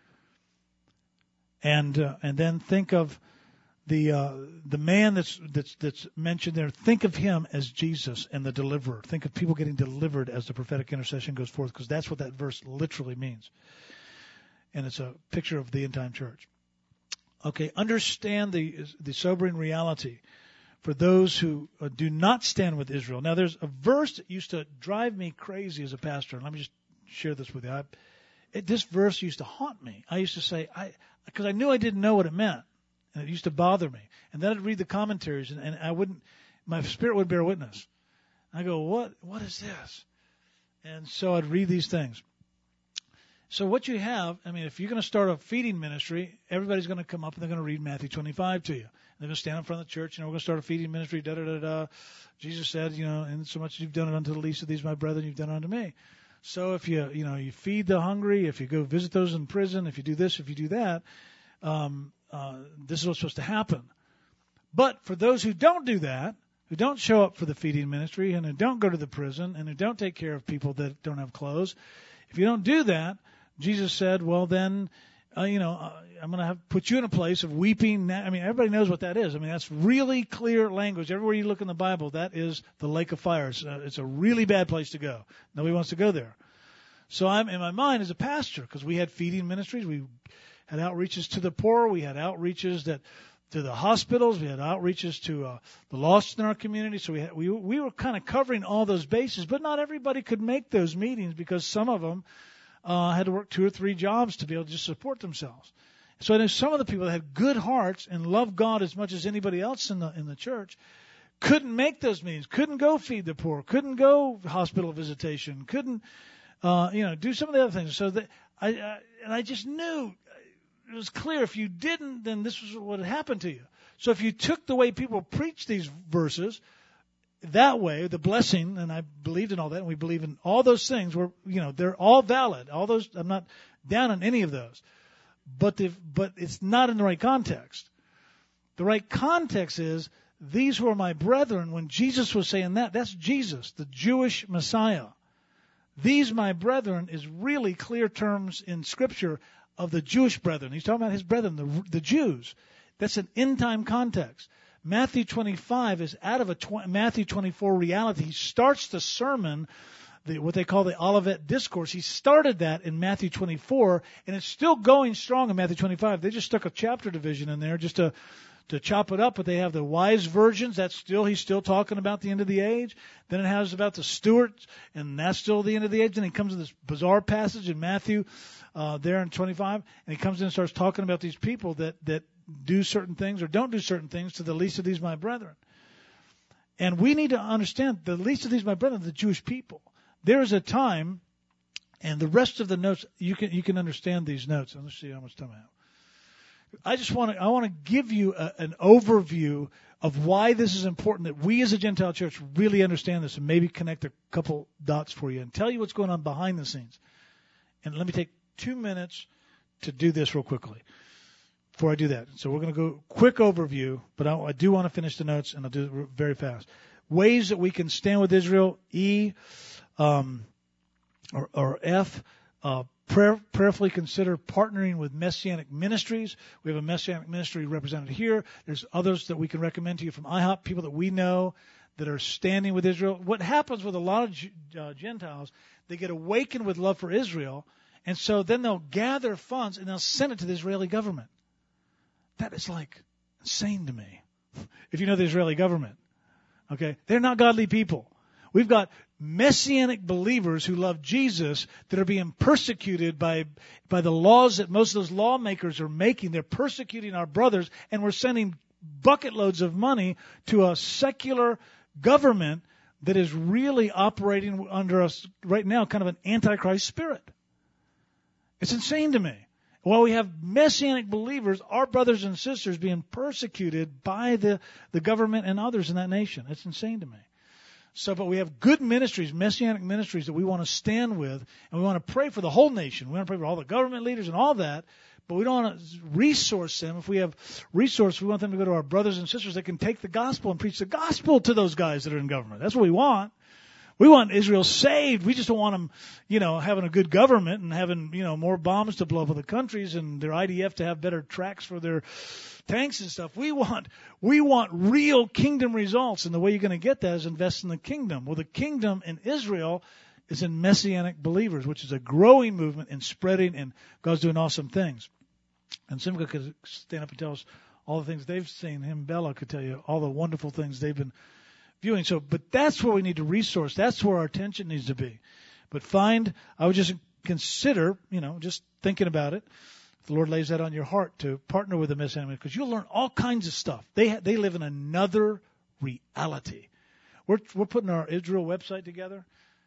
And then think of the man that's mentioned there. Think of him as Jesus and the deliverer. Think of people getting delivered as the prophetic intercession goes forth, because that's what that verse literally means. And it's a picture of the end-time church. Okay, understand the sobering reality for those who do not stand with Israel. Now, there's a verse that used to drive me crazy as a pastor, and let me just share this with you. This verse used to haunt me. I used to say, because I knew I didn't know what it meant, and it used to bother me. And then I'd read the commentaries, and my spirit would bear witness. I go, what is this? And so I'd read these things. So what you have, if you're going to start a feeding ministry, everybody's going to come up and they're going to read Matthew 25 to you. They're going to stand in front of the church, we're going to start a feeding ministry, da-da-da-da. Jesus said, and so much as you've done it unto the least of these, my brethren, you've done it unto me. So if you feed the hungry, if you go visit those in prison, if you do this, if you do that, this is what's supposed to happen. But for those who don't do that, who don't show up for the feeding ministry, and who don't go to the prison, and who don't take care of people that don't have clothes, if you don't do that, Jesus said, well then, I'm going to put you in a place of weeping. I mean, everybody knows what that is. I mean, that's really clear language. Everywhere you look in the Bible, that is the lake of fire. It's a really bad place to go. Nobody wants to go there. So I'm in my mind as a pastor, because we had feeding ministries. We had outreaches to the poor. We had outreaches to the hospitals. We had outreaches to the lost in our community. So we were kind of covering all those bases, but not everybody could make those meetings because some of them had to work 2 or 3 jobs to be able to just support themselves. So I know some of the people that had good hearts and loved God as much as anybody else in the church couldn't make those meetings, couldn't go feed the poor, couldn't go hospital visitation, couldn't do some of the other things. So I just knew it was clear if you didn't, then this was what had happened to you. So if you took the way people preach these verses that way, the blessing, and I believed in all that, and we believe in all those things, they're all valid. All those, I'm not down on any of those, but it's not in the right context. The right context is these were my brethren. When Jesus was saying that's Jesus, the Jewish Messiah. These, my brethren, is really clear terms in Scripture of the Jewish brethren. He's talking about his brethren, the Jews. That's an end-time context. Matthew 25 is out of a Matthew 24 reality. He starts the sermon, what they call the Olivet Discourse. He started that in Matthew 24, and it's still going strong in Matthew 25. They just stuck a chapter division in there just to chop it up, but they have the wise virgins. He's still talking about the end of the age. Then it has about the stewards, and that's still the end of the age. And he comes to this bizarre passage in Matthew there in 25, and he comes in and starts talking about these people that do certain things or don't do certain things to the least of these my brethren. And we need to understand the least of these my brethren, the Jewish people. There is a time, and the rest of the notes, you can understand these notes. And let's see how much time I have. I want to give you an overview of why this is important, that we as a Gentile church really understand this, and maybe connect a couple dots for you and tell you what's going on behind the scenes. And let me take 2 minutes to do this real quickly before I do that. So we're going to go quick overview, but I do want to finish the notes, and I'll do it very fast. Ways that we can stand with Israel, or F, prayerfully consider partnering with Messianic ministries. We have a Messianic ministry represented here. There's others that we can recommend to you from IHOP, people that we know that are standing with Israel. What happens with a lot of Gentiles, they get awakened with love for Israel, and so then they'll gather funds and they'll send it to the Israeli government. That is like insane to me. If you know the Israeli government, okay, they're not godly people. We've got Messianic believers who love Jesus that are being persecuted by the laws that most of those lawmakers are making. They're persecuting our brothers, and we're sending bucket loads of money to a secular government that is really operating under us right now, kind of an antichrist spirit. It's insane to me. While we have Messianic believers, our brothers and sisters being persecuted by the government and others in that nation. It's insane to me. So, but we have good ministries, Messianic ministries that we want to stand with, and we want to pray for the whole nation. We want to pray for all the government leaders and all that, but we don't want to resource them. If we have resources, we want them to go to our brothers and sisters that can take the gospel and preach the gospel to those guys that are in government. That's what we want. We want Israel saved. We just don't want them, having a good government and having, more bombs to blow up other countries and their IDF to have better tracks for their tanks and stuff. We want real kingdom results, and the way you're going to get that is invest in the kingdom. Well, the kingdom in Israel is in Messianic believers, which is a growing movement and spreading, and God's doing awesome things. And Simca could stand up and tell us all the things they've seen. Him, Bella could tell you all the wonderful things they've been viewing. So, but that's where we need to resource. That's where our attention needs to be. But I would just consider, just thinking about it, if the Lord lays that on your heart, to partner with the Messianic, because you'll learn all kinds of stuff. They live in another reality. We're putting our Israel website together.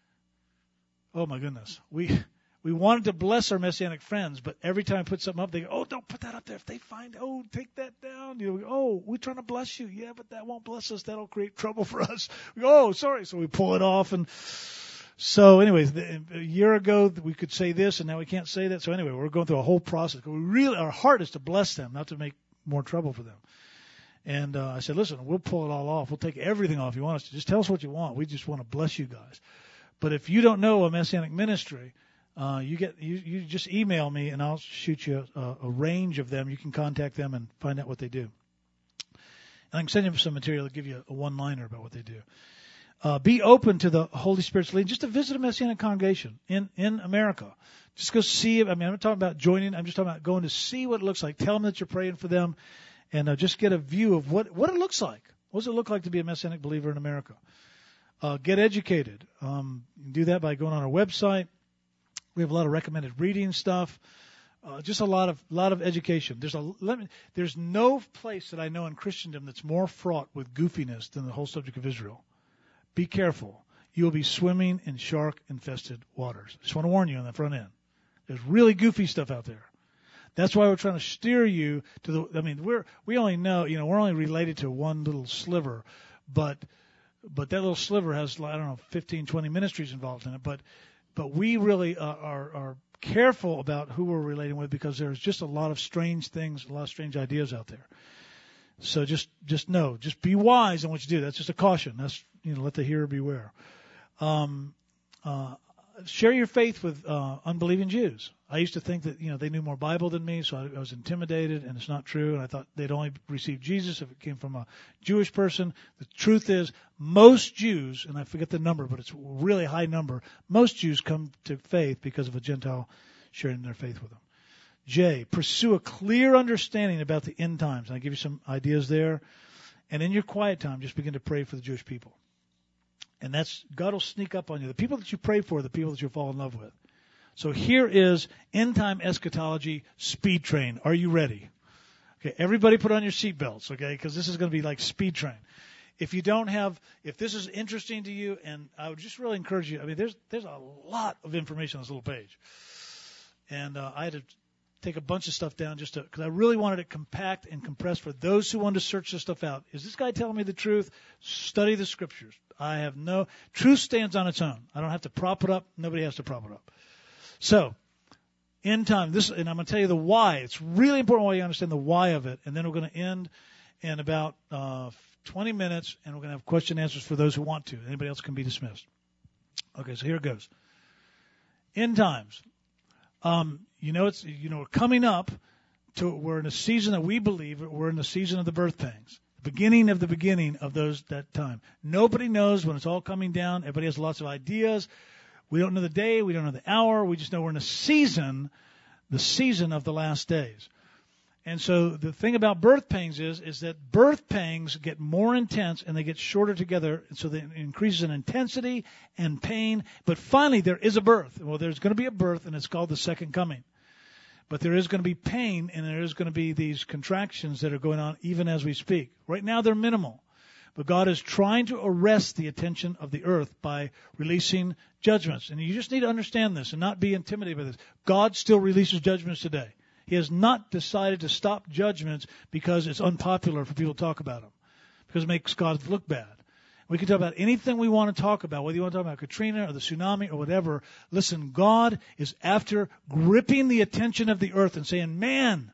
Oh my goodness. We wanted to bless our Messianic friends, but every time I put something up, they go, "Oh, don't put that up there. If they find, take that down." We're trying to bless you. Yeah, but that won't bless us. That'll create trouble for us. We go, "Oh, sorry." So we pull it off. And so anyways, a year ago we could say this, and now we can't say that. So anyway, we're going through a whole process. Our heart is to bless them, not to make more trouble for them. And I said, "Listen, we'll pull it all off. We'll take everything off you want us to. Just tell us what you want. We just want to bless you guys. But if you don't know a Messianic ministry, You just email me and I'll shoot you a range of them. You can contact them and find out what they do. And I can send you some material to give you a one-liner about what they do. Be open to the Holy Spirit's leading. Just to visit a Messianic congregation in America. Just go see it. I mean, I'm not talking about joining. I'm just talking about going to see what it looks like. Tell them that you're praying for them, and just get a view of what it looks like. What does it look like to be a Messianic believer in America? Get educated. You can do that by going on our website. We have a lot of recommended reading stuff. Just a lot of education. There's no place that I know in Christendom that's more fraught with goofiness than the whole subject of Israel. Be careful. You'll be swimming in shark-infested waters. Just want to warn you on the front end. There's really goofy stuff out there. That's why we're trying to steer you to the. I mean, we only know, we're only related to one little sliver, but that little sliver has, I don't know, 15, 20 ministries involved in it. But we really are careful about who we're relating with, because there's just a lot of strange things, a lot of strange ideas out there. So just know, just be wise in what you do. That's just a caution. That's, let the hearer beware. Share your faith with unbelieving Jews. I used to think that they knew more Bible than me, so I was intimidated, and it's not true. And I thought they'd only receive Jesus if it came from a Jewish person. The truth is, most Jews, and I forget the number, but it's a really high number, most Jews come to faith because of a Gentile sharing their faith with them. J, pursue a clear understanding about the end times. And I give you some ideas there. And in your quiet time, just begin to pray for the Jewish people. And God will sneak up on you. The people that you pray for are the people that you'll fall in love with. So here is end time eschatology speed train. Are you ready? Okay, everybody put on your seatbelts, okay, because this is going to be like speed train. If this is interesting to you, and I would just really encourage you, I mean, there's a lot of information on this little page. And I had to take a bunch of stuff down because I really wanted it compact and compressed for those who want to search this stuff out. Is this guy telling me the truth? Study the scriptures. Truth stands on its own. I don't have to prop it up. Nobody has to prop it up. So, end time, and I'm going to tell you the why. It's really important why you understand the why of it. And then we're going to end in about 20 minutes, and we're going to have question and answers for those who want to. Anybody else can be dismissed. Okay, so here it goes. End times. We're coming up we're in a season that we believe we're in the season of the birth pangs. Beginning of the beginning of that time. Nobody knows when it's all coming down. Everybody has lots of ideas. We don't know the day. We don't know the hour. We just know we're in the season of the last days. And so the thing about birth pangs is that birth pangs get more intense and they get shorter together. And so it increases in intensity and pain. But finally, there is a birth. Well, there's going to be a birth, and it's called the second coming. But there is going to be pain, and there is going to be these contractions that are going on even as we speak. Right now, they're minimal. But God is trying to arrest the attention of the earth by releasing judgments. And you just need to understand this and not be intimidated by this. God still releases judgments today. He has not decided to stop judgments because it's unpopular for people to talk about them, because it makes God look bad. We can talk about anything we want to talk about, whether you want to talk about Katrina or the tsunami or whatever. Listen, God is after gripping the attention of the earth and saying, man,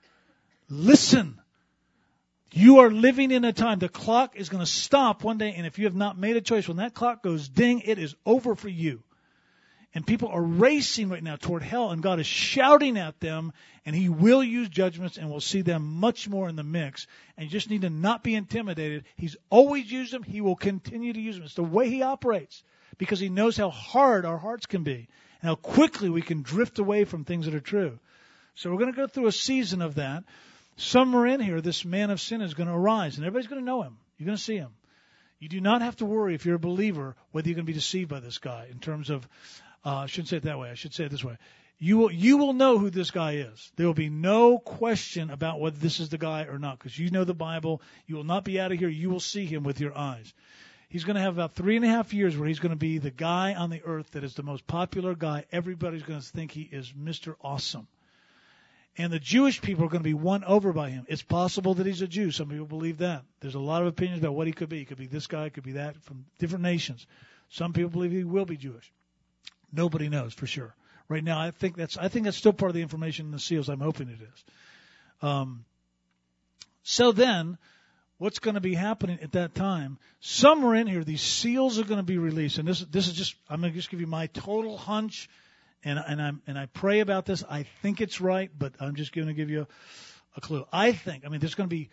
listen, you are living in a time. The clock is going to stop one day, and if you have not made a choice, when that clock goes ding, it is over for you. And people are racing right now toward hell, and God is shouting at them, and He will use judgments, and we'll see them much more in the mix. And you just need to not be intimidated. He's always used them. He will continue to use them. It's the way He operates, because He knows how hard our hearts can be and how quickly we can drift away from things that are true. So we're going to go through a season of that. Somewhere in here, this man of sin is going to arise, and everybody's going to know him. You're going to see him. You do not have to worry, if you're a believer, whether you're going to be deceived by this guy in terms of I shouldn't say it that way. I should say it this way. You will know who this guy is. There will be no question about whether this is the guy or not, because you know the Bible. You will not be out of here. You will see him with your eyes. He's going to have about 3.5 years where he's going to be the guy on the earth that is the most popular guy. Everybody's going to think he is Mr. Awesome. And the Jewish people are going to be won over by him. It's possible that he's a Jew. Some people believe that. There's a lot of opinions about what he could be. He could be this guy, he could be that, from different nations. Some people believe he will be Jewish. Nobody knows for sure. Right now, I think that's still part of the information in the seals. I'm hoping it is. So then, what's going to be happening at that time? Somewhere in here, these seals are going to be released, and this is just, I'm going to just give you my total hunch And I pray about this. I think it's right, but I'm just going to give you a clue. I think, there's going to be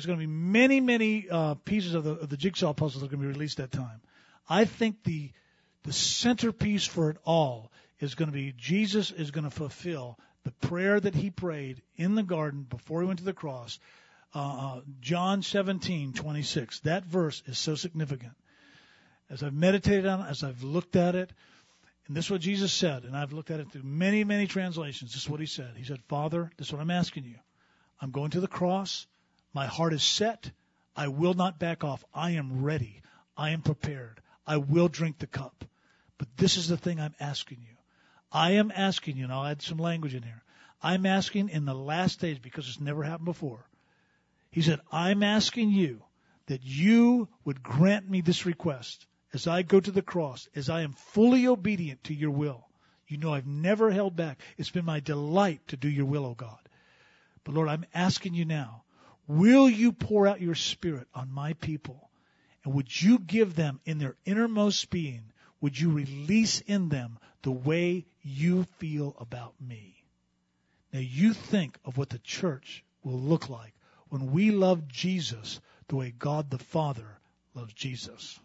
many pieces of the jigsaw puzzle that are going to be released at that time. I think the centerpiece for it all is going to be Jesus is going to fulfill the prayer that he prayed in the garden before he went to the cross. John 17:26. That verse is so significant. As I've meditated on it, as I've looked at it, and this is what Jesus said, and I've looked at it through many, many translations. This is what he said. He said, Father, this is what I'm asking you. I'm going to the cross. My heart is set. I will not back off. I am ready. I am prepared. I will drink the cup. But this is the thing I'm asking you. I am asking you, and I'll add some language in here. I'm asking in the last days, because it's never happened before. He said, I'm asking you that you would grant me this request as I go to the cross, as I am fully obedient to your will. You know I've never held back. It's been my delight to do your will, O God. But Lord, I'm asking you now, will you pour out your Spirit on my people? And would you give them in their innermost being, would you release in them the way you feel about me? Now you think of what the church will look like when we love Jesus the way God the Father loves Jesus.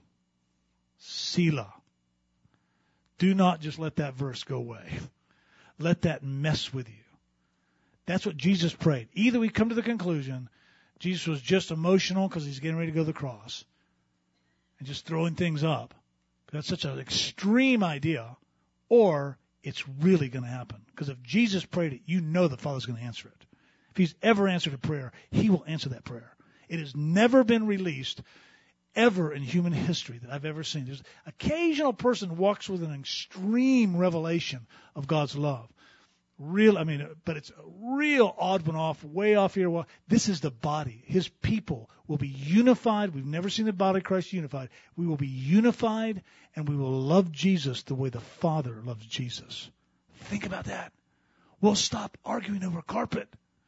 Selah. Do not just let that verse go away. Let that mess with you. That's what Jesus prayed. Either we come to the conclusion Jesus was just emotional because he's getting ready to go to the cross and just throwing things up. That's such an extreme idea. Or it's really going to happen. Because if Jesus prayed it, you know the Father's going to answer it. If he's ever answered a prayer, he will answer that prayer. It has never been released ever in human history that I've ever seen. There's an occasional person walks with an extreme revelation of God's love. But it's a real odd one off, way off here. Well, this is the body. His people will be unified. We've never seen the body of Christ unified. We will be unified, and we will love Jesus the way the Father loves Jesus. Think about that. We'll stop arguing over carpet.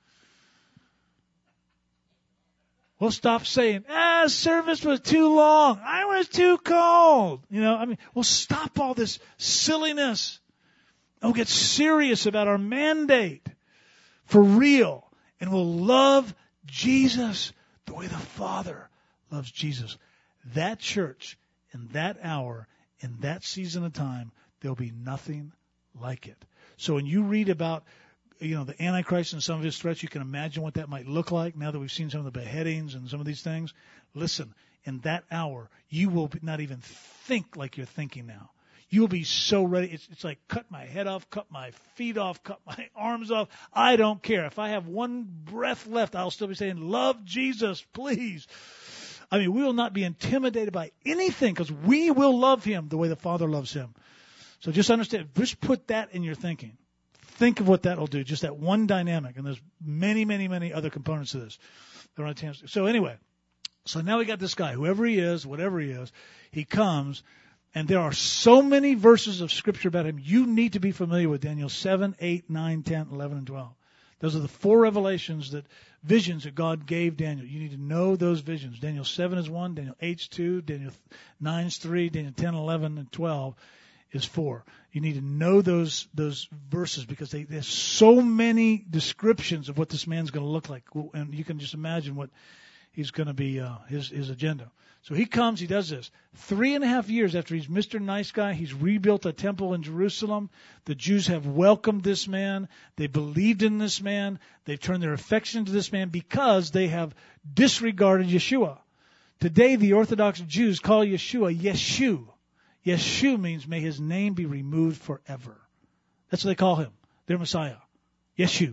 We'll stop saying, service was too long. I was too cold. We'll stop all this silliness. And we'll get serious about our mandate for real. And we'll love Jesus the way the Father loves Jesus. That church, in that hour, in that season of time, there'll be nothing like it. So when you read about the Antichrist and some of his threats, you can imagine what that might look like now that we've seen some of the beheadings and some of these things. Listen, in that hour, you will not even think like you're thinking now. You'll be so ready. It's like cut my head off, cut my feet off, cut my arms off. I don't care. If I have one breath left, I'll still be saying, love Jesus, please. We will not be intimidated by anything because we will love him the way the Father loves him. So just understand, just put that in your thinking. Think of what that will do, just that one dynamic. And there's many, many, many other components to this. So anyway, so now we got this guy, whoever he is, whatever he is, he comes, and there are so many verses of Scripture about him. You need to be familiar with Daniel 7, 8, 9, 10, 11, and 12. Those are the four revelations, visions that God gave Daniel. You need to know those visions. Daniel 7 is 1, Daniel 8 is 2, Daniel 9 is 3, Daniel 10, 11, and 12 is 4. You need to know those verses because there's so many descriptions of what this man's going to look like. And you can just imagine what he's going to be, his agenda. So he comes, he does this. 3.5 years after he's Mr. Nice Guy, he's rebuilt a temple in Jerusalem. The Jews have welcomed this man. They believed in this man. They've turned their affection to this man because they have disregarded Yeshua. Today, the Orthodox Jews call Yeshua Yeshu. Yeshu means may his name be removed forever. That's what they call him, their Messiah. Yeshu.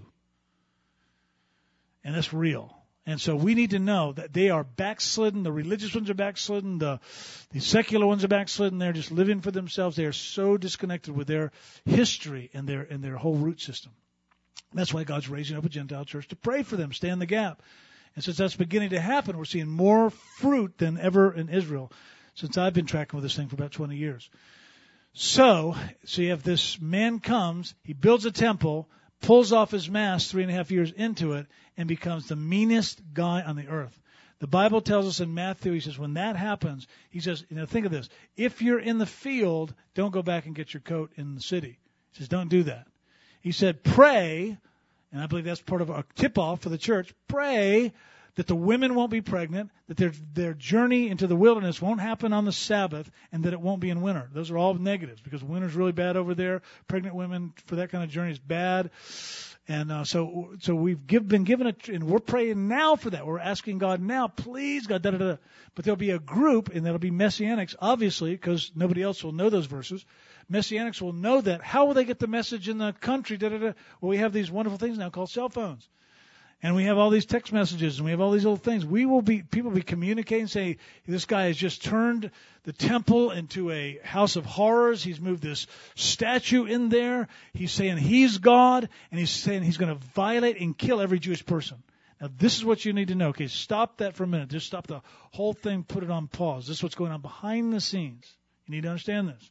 And that's real. And so we need to know that they are backslidden. The religious ones are backslidden. The secular ones are backslidden. They're just living for themselves. They are so disconnected with their history and their whole root system. And that's why God's raising up a Gentile church to pray for them, stand the gap. And since that's beginning to happen, we're seeing more fruit than ever in Israel since I've been tracking with this thing for about 20 years. So you have this man comes, he builds a temple, pulls off his mask 3.5 years into it, and becomes the meanest guy on the earth. The Bible tells us in Matthew, he says, when that happens, he says, think of this. If you're in the field, don't go back and get your coat in the city. He says, don't do that. He said, pray, and I believe that's part of our tip-off for the church, pray that the women won't be pregnant, that their journey into the wilderness won't happen on the Sabbath, and that it won't be in winter. Those are all negatives, because winter's really bad over there. Pregnant women for that kind of journey is bad. And so we've been given and we're praying now for that. We're asking God now, please, God, da-da-da. But there'll be a group, and that'll be Messianics, obviously, because nobody else will know those verses. Messianics will know that. How will they get the message in the country? Da-da-da. Well, we have these wonderful things now called cell phones. And we have all these text messages, and we have all these little things. People will be communicating, saying, this guy has just turned the temple into a house of horrors. He's moved this statue in there. He's saying he's God, and he's saying he's going to violate and kill every Jewish person. Now, this is what you need to know. Okay, stop that for a minute. Just stop the whole thing, put it on pause. This is what's going on behind the scenes. You need to understand this.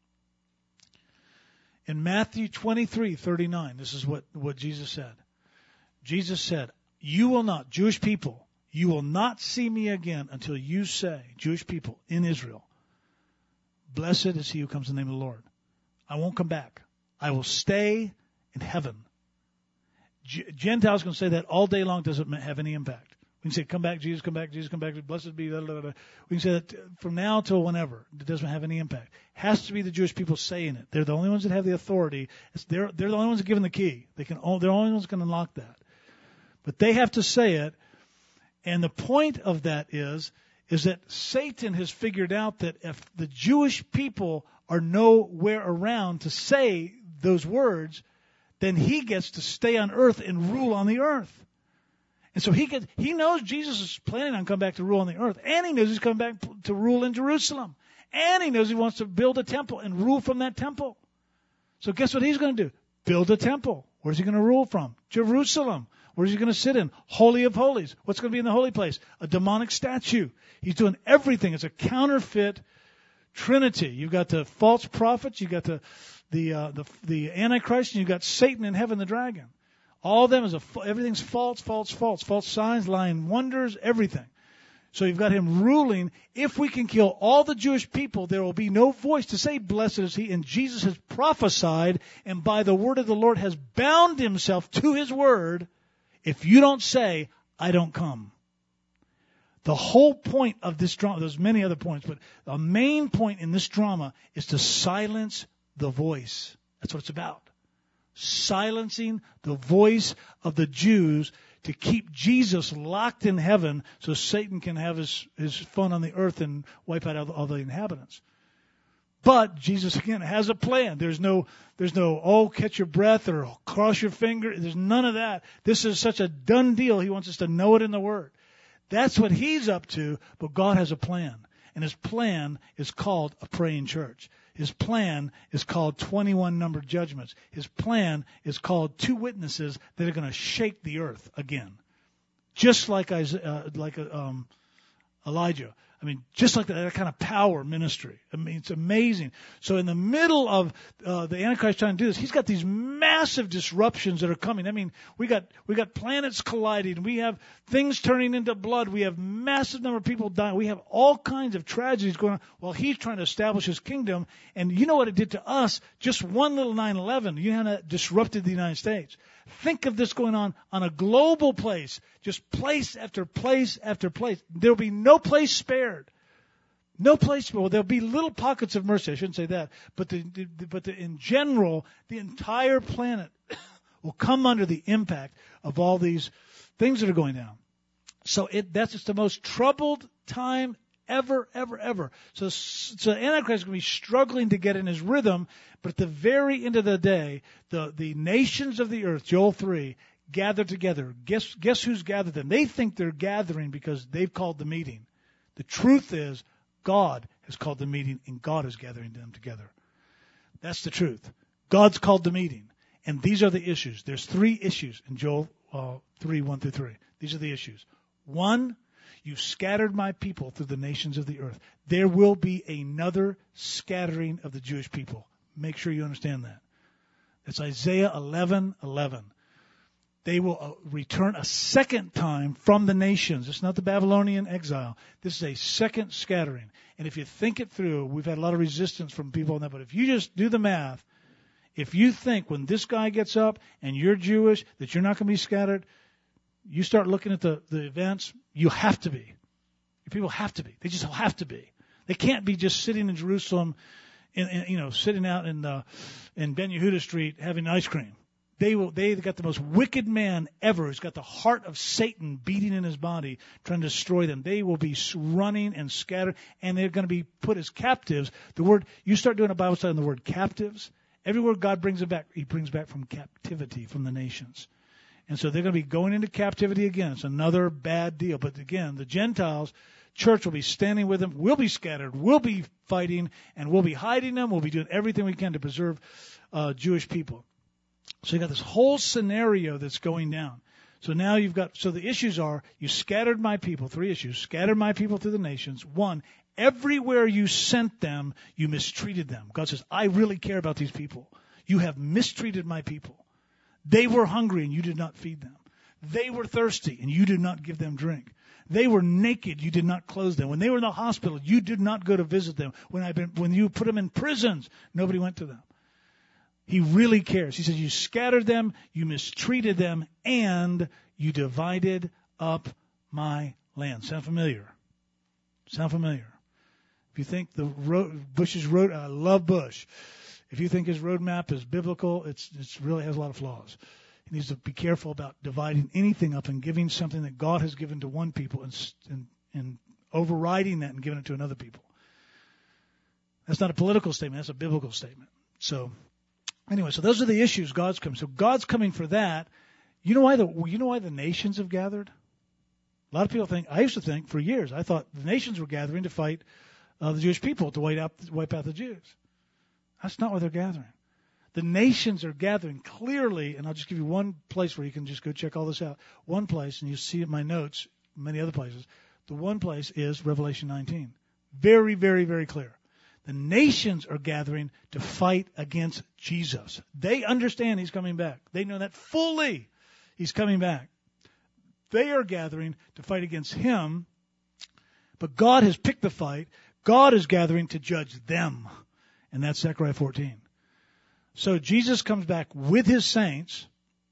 In Matthew 23:39, this is what Jesus said. Jesus said, you will not, Jewish people, you will not see me again until you say, Jewish people in Israel, blessed is he who comes in the name of the Lord. I won't come back. I will stay in heaven. Gentiles can say that all day long, doesn't have any impact. We can say, come back, Jesus, come back, Jesus, come back, blessed be, blah, blah, blah. We can say that from now till whenever. It doesn't have any impact. Has to be the Jewish people saying it. They're the only ones that have the authority. They're the only ones that give them the key. They're the only ones that can unlock that. But they have to say it, and the point of that is that Satan has figured out that if the Jewish people are nowhere around to say those words, then he gets to stay on earth and rule on the earth. And so he knows Jesus is planning on coming back to rule on the earth, and he knows he's coming back to rule in Jerusalem, and he knows he wants to build a temple and rule from that temple. So guess what he's going to do? Build a temple. Where's he going to rule from? Jerusalem. Where's he going to sit in? Holy of Holies. What's going to be in the holy place? A demonic statue. He's doing everything. It's a counterfeit trinity. You've got the false prophets, you've got the Antichrist, and you've got Satan in heaven, the dragon. All of them everything's false, false signs, lying wonders, everything. So you've got him ruling. If we can kill all the Jewish people, there will be no voice to say, blessed is he. And Jesus has prophesied, and by the word of the Lord has bound himself to his word. If you don't say, I don't come. The whole point of this drama, there's many other points, but the main point in this drama is to silence the voice. That's what it's about. Silencing the voice of the Jews to keep Jesus locked in heaven so Satan can have his fun on the earth and wipe out all the inhabitants. But Jesus, again, has a plan. There's no, catch your breath or cross your finger. There's none of that. This is such a done deal. He wants us to know it in the Word. That's what he's up to, but God has a plan. And his plan is called a praying church. His plan is called 21 numbered judgments. His plan is called 2 witnesses that are going to shake the earth again. Just like Elijah. I mean, just like that kind of power ministry. I mean, it's amazing. So in the middle of the Antichrist trying to do this, he's got these massive disruptions that are coming. I mean, we got planets colliding. We have things turning into blood. We have massive number of people dying. We have all kinds of tragedies going on while he's trying to establish his kingdom. And you know what it did to us? Just one little 9/11. You know how that disrupted the United States. Think of this going on a global place, just place after place after place. There will be no place spared. No place. Well, there'll be little pockets of mercy. I shouldn't say that, but in general, the entire planet will come under the impact of all these things that are going down. So that's just the most troubled time ever. So Antichrist is going to be struggling to get in his rhythm, but at the very end of the day, the nations of the earth, Joel 3, gather together. Guess who's gathered them? They think they're gathering because they've called the meeting. The truth is, God has called the meeting, and God is gathering them together. That's the truth. God's called the meeting, and these are the issues. There's 3 issues in Joel 3, 1 through 3. These are the issues. 1, you've scattered my people through the nations of the earth. There will be another scattering of the Jewish people. Make sure you understand that. That's Isaiah 11:11. They will return a second time from the nations. It's not the Babylonian exile. This is a second scattering. And if you think it through, we've had a lot of resistance from people on that, but if you just do the math, If you think when this guy gets up and you're Jewish that you're not going to be scattered, you start looking at the events, you have to be. Your people have to be. They just have to be. They can't be just sitting in Jerusalem, sitting out in Ben Yehuda Street having ice cream. They've got the most wicked man ever who's got the heart of Satan beating in his body, trying to destroy them. They will be running and scattered, and they're going to be put as captives. You start doing a Bible study on the word captives, everywhere God brings them back, he brings back from captivity from the nations. And so they're going to be going into captivity again. It's another bad deal. But again, the Gentiles, church will be standing with them. We'll be scattered. We'll be fighting, and we'll be hiding them. We'll be doing everything we can to preserve Jewish people. So you got this whole scenario that's going down. So now the issues are, you scattered my people, 3 issues, scattered my people through the nations. 1, everywhere you sent them, you mistreated them. God says, I really care about these people. You have mistreated my people. They were hungry and you did not feed them. They were thirsty and you did not give them drink. They were naked, you did not clothe them. When they were in the hospital, you did not go to visit them. When you put them in prisons, nobody went to them. He really cares. He says, you scattered them, you mistreated them, and you divided up my land. Sound familiar? Sound familiar? If you think Bush's road, I love Bush. If you think his roadmap is biblical, it really has a lot of flaws. He needs to be careful about dividing anything up and giving something that God has given to one people and overriding that and giving it to another people. That's not a political statement. That's a biblical statement. So, anyway, so those are the issues God's coming. So God's coming for that. You know why the nations have gathered? A lot of people think. I used to think for years. I thought the nations were gathering to fight the Jewish people to wipe out the Jews. That's not why they're gathering. The nations are gathering clearly, and I'll just give you one place where you can just go check all this out. One place, and you see it in my notes, many other places. The one place is Revelation 19. Very, very, very clear. The nations are gathering to fight against Jesus. They understand he's coming back. They know that fully he's coming back. They are gathering to fight against him, but God has picked the fight. God is gathering to judge them. And that's Zechariah 14. So Jesus comes back with his saints,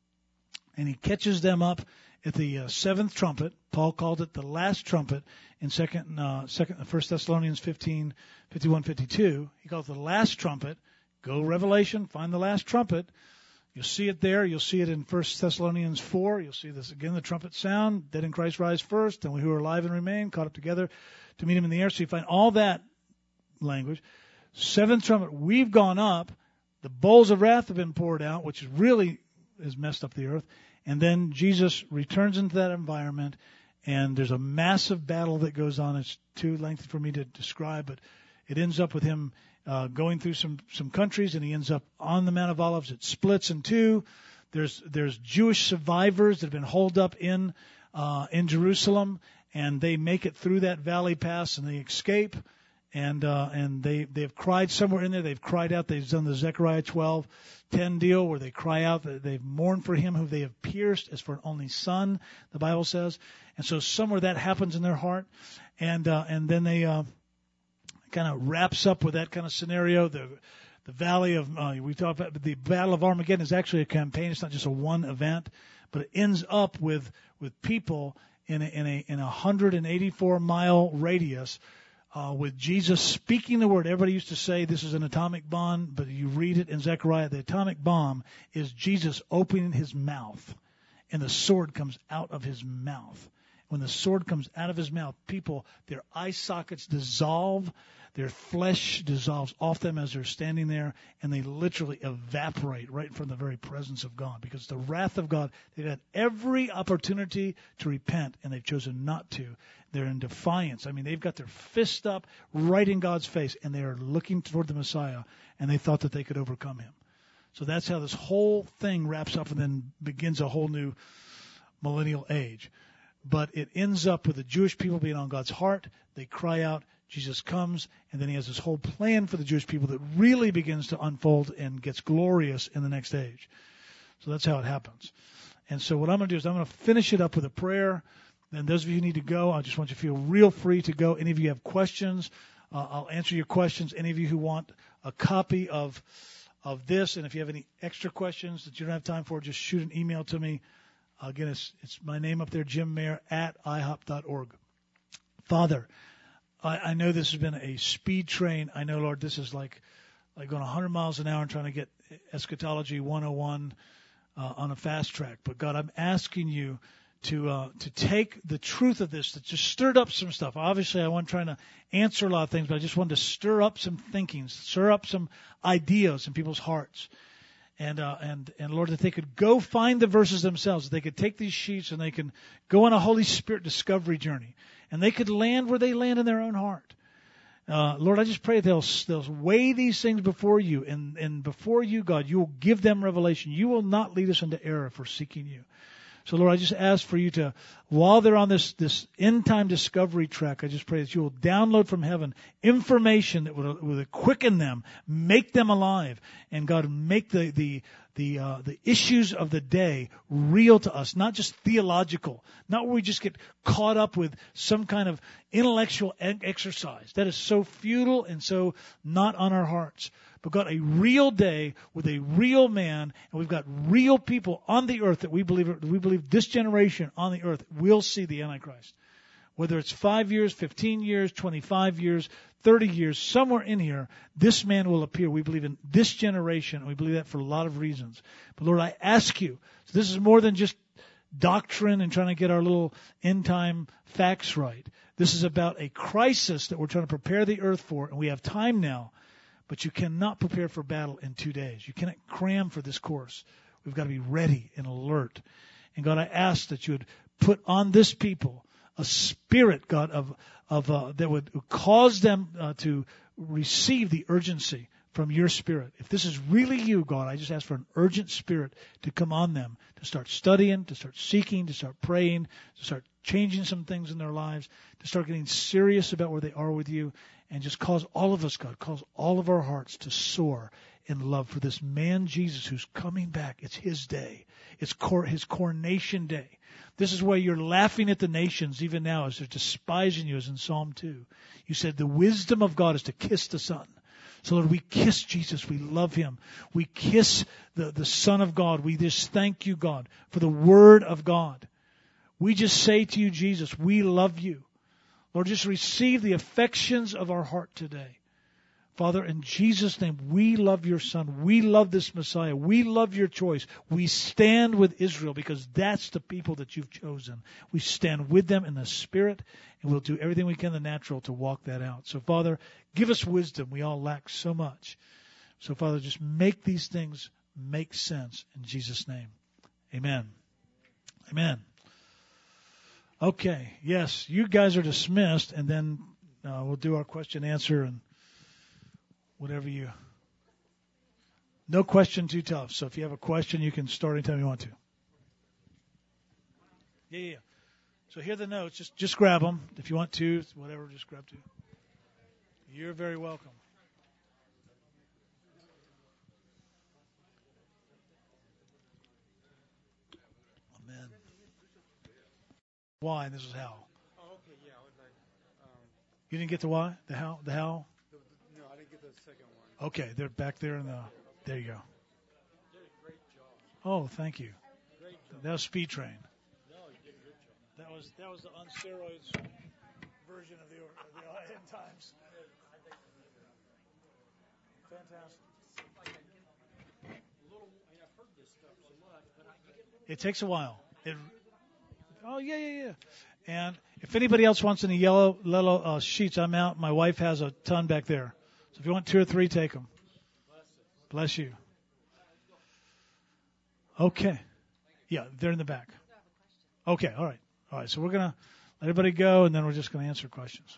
and he catches them up at the seventh trumpet. Paul called it the last trumpet in 1 Thessalonians 15, 51, 52. He called it the last trumpet. Go Revelation, find the last trumpet. You'll see it there. You'll see it in 1 Thessalonians 4. You'll see this again, the trumpet sound. Dead in Christ rise first, and we who are alive and remain, caught up together to meet him in the air. So you find all that language. Seventh trumpet, we've gone up. The bowls of wrath have been poured out, which really has messed up the earth. And then Jesus returns into that environment, and there's a massive battle that goes on. It's too lengthy for me to describe, but it ends up with him going through some countries, and he ends up on the Mount of Olives. It splits in two. There's Jewish survivors that have been holed up in Jerusalem, and they make it through that valley pass, and they escape. And they've cried somewhere in there. They've cried out. They've done the Zechariah 12:10 deal where they cry out that they've mourned for him who they have pierced as for an only son, the Bible says. And so somewhere that happens in their heart. And then they kind of wraps up with that kind of scenario. The valley of we talked about the Battle of Armageddon is actually a campaign. It's not just a one event, but it ends up with people in a 184-mile radius. With Jesus speaking the word. Everybody used to say this is an atomic bomb, but you read it in Zechariah. The atomic bomb is Jesus opening his mouth, and the sword comes out of his mouth. When the sword comes out of his mouth, people, their eye sockets dissolve, their flesh dissolves off them as they're standing there, and they literally evaporate right from the very presence of God. Because the wrath of God, they've had every opportunity to repent, and they've chosen not to. They're in defiance. I mean, they've got their fist up right in God's face, and they are looking toward the Messiah, and they thought that they could overcome him. So that's how this whole thing wraps up and then begins a whole new millennial age. But it ends up with the Jewish people being on God's heart. They cry out, Jesus comes, and then he has this whole plan for the Jewish people that really begins to unfold and gets glorious in the next age. So that's how it happens. And so what I'm going to do is I'm going to finish it up with a prayer. And those of you who need to go, I just want you to feel real free to go. Any of you have questions, I'll answer your questions. Any of you who want a copy of of this. And if you have any extra questions that you don't have time for, just shoot an email to me. Again, it's my name up there, Jim Mayer at ihop.org. Father, I know this has been a speed train. I know, Lord, this is like going 100 miles an hour and trying to get eschatology 101 on a fast track. But God, I'm asking you to take the truth of this that just stirred up some stuff. Obviously, I wasn't trying to answer a lot of things, but I just wanted to stir up some thinking, stir up some ideas in people's hearts. And Lord, that they could go find the verses themselves, that they could take these sheets and they can go on a Holy Spirit discovery journey, and they could land where they land in their own heart. Lord, I just pray they'll weigh these things before you, and before you, God, you will give them revelation. You will not lead us into error for seeking you. So, Lord, I just ask for you to, while they're on this end-time discovery track, I just pray that you will download from heaven information that will quicken them, make them alive, and God, make the issues of the day real to us, not just theological, not where we just get caught up with some kind of intellectual exercise. That is so futile and so not on our hearts. But God, a real day with a real man, and we've got real people on the earth that we believe this generation on the earth will see the Antichrist. Whether it's 5 years, 15 years, 25 years, 30 years, somewhere in here, this man will appear. We believe in this generation, and we believe that for a lot of reasons. But Lord, I ask you, so this is more than just doctrine and trying to get our little end-time facts right. This is about a crisis that we're trying to prepare the earth for, and we have time now. But you cannot prepare for battle in 2 days. You cannot cram for this course. We've got to be ready and alert. And God, I ask that you would put on this people a spirit, God, of that would cause them to receive the urgency from your spirit. If this is really you, God, I just ask for an urgent spirit to come on them, to start studying, to start seeking, to start praying, to start changing some things in their lives, to start getting serious about where they are with you, and just cause all of us, God, cause all of our hearts to soar in love for this man Jesus who's coming back. It's his day. It's his coronation day. This is why you're laughing at the nations even now as they're despising you, as in Psalm 2. You said the wisdom of God is to kiss the Son. So, Lord, we kiss Jesus. We love him. We kiss the Son of God. We just thank you, God, for the Word of God. We just say to you, Jesus, we love you. Lord, just receive the affections of our heart today. Father, in Jesus' name, we love your Son. We love this Messiah. We love your choice. We stand with Israel because that's the people that you've chosen. We stand with them in the Spirit, and we'll do everything we can in the natural to walk that out. So, Father, give us wisdom. We all lack so much. So, Father, just make these things make sense in Jesus' name. Amen. Amen. Okay, yes, you guys are dismissed, and then we'll do our question answer and whatever you. No question too tough. So if you have a question, you can start anytime you want to. Yeah. So here are the notes. Just grab them. If you want to, whatever, just grab two. You're very welcome. Amen. Why and this is how. Oh, okay, yeah, I would like. You didn't get the why? The how? The how? No, I didn't get the second one. Okay, they're back there in the. There you go. You did a great job. Oh, thank you. Great job. That was Speed Train. No, you did a good job. That was the on steroids version of the end times. Fantastic. I've heard this stuff so much, but I get a little. It takes a while. Yeah. And if anybody else wants any yellow sheets, I'm out. My wife has a ton back there. So if you want 2 or 3, take them. Bless you. Okay. Yeah, they're in the back. Okay, all right. So we're going to let everybody go, and then we're just going to answer questions.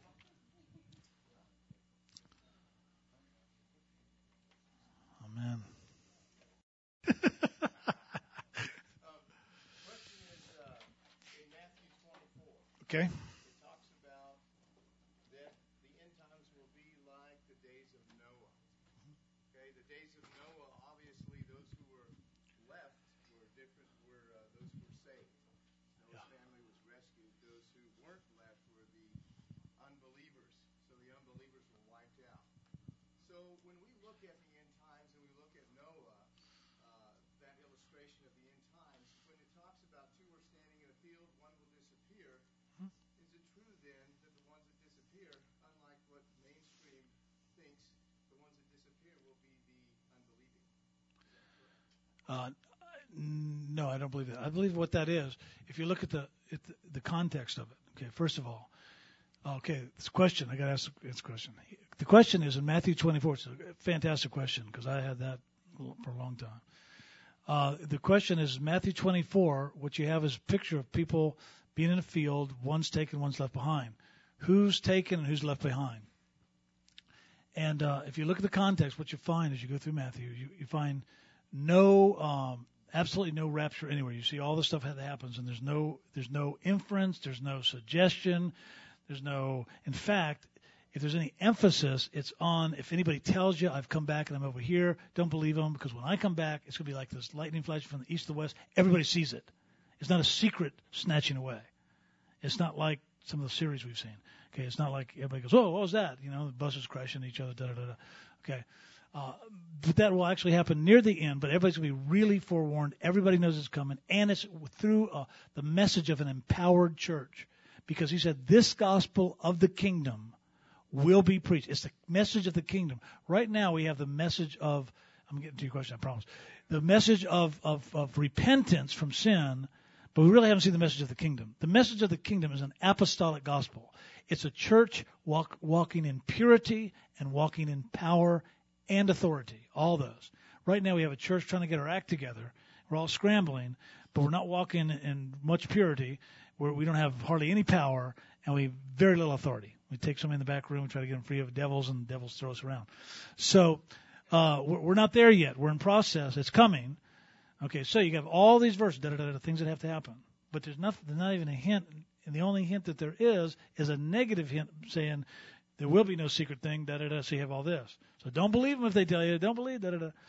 Amen. Okay. It talks about that the end times will be like the days of Noah. Okay, the days of Noah, obviously those who were left were different, those who were saved. Noah's family was rescued. Those who weren't left were the unbelievers. So the unbelievers were wiped out. So when we look at the end times and we generation of the end times, when it talks about two are standing in a field, one will disappear, is it true then that the ones that disappear, unlike what mainstream thinks, the ones that disappear will be the unbelieving? No, I don't believe that. I believe what that is, if you look at the context of it. Okay, first of all, this question, I got to ask this question. The question is in Matthew 24. It's a fantastic question because I had that for a long time. The question is Matthew 24. What you have is a picture of people being in a field. One's taken, one's left behind. Who's taken and who's left behind? And if you look at the context, what you find as you go through Matthew, you find absolutely no rapture anywhere. You see all the stuff that happens, and there's no inference, there's no suggestion, in fact, if there's any emphasis, it's on if anybody tells you I've come back and I'm over here, don't believe them, because when I come back, it's going to be like this lightning flash from the east to the west. Everybody sees it. It's not a secret snatching away. It's not like some of the series we've seen. Okay, it's not like everybody goes, oh, what was that? The buses crashing into each other, da-da-da-da. Okay. But that will actually happen near the end, but everybody's going to be really forewarned. Everybody knows it's coming, and it's through the message of an empowered church, because he said this gospel of the kingdom will be preached. It's the message of the kingdom. Right now we have the message of, I'm getting to your question, I promise, the message of repentance from sin, but we really haven't seen the message of the kingdom. The message of the kingdom is an apostolic gospel. It's a church walking in purity and walking in power and authority, all those. Right now we have a church trying to get our act together. We're all scrambling, but we're not walking in much purity, where we don't have hardly any power, and we have very little authority. We take somebody in the back room, we try to get them free of devils, and the devils throw us around. So we're not there yet. We're in process. It's coming. Okay, so you have all these verses, things that have to happen. But there's not even a hint, and the only hint that there is a negative hint saying there will be no secret thing, so you have all this. So don't believe them if they tell you, don't believe,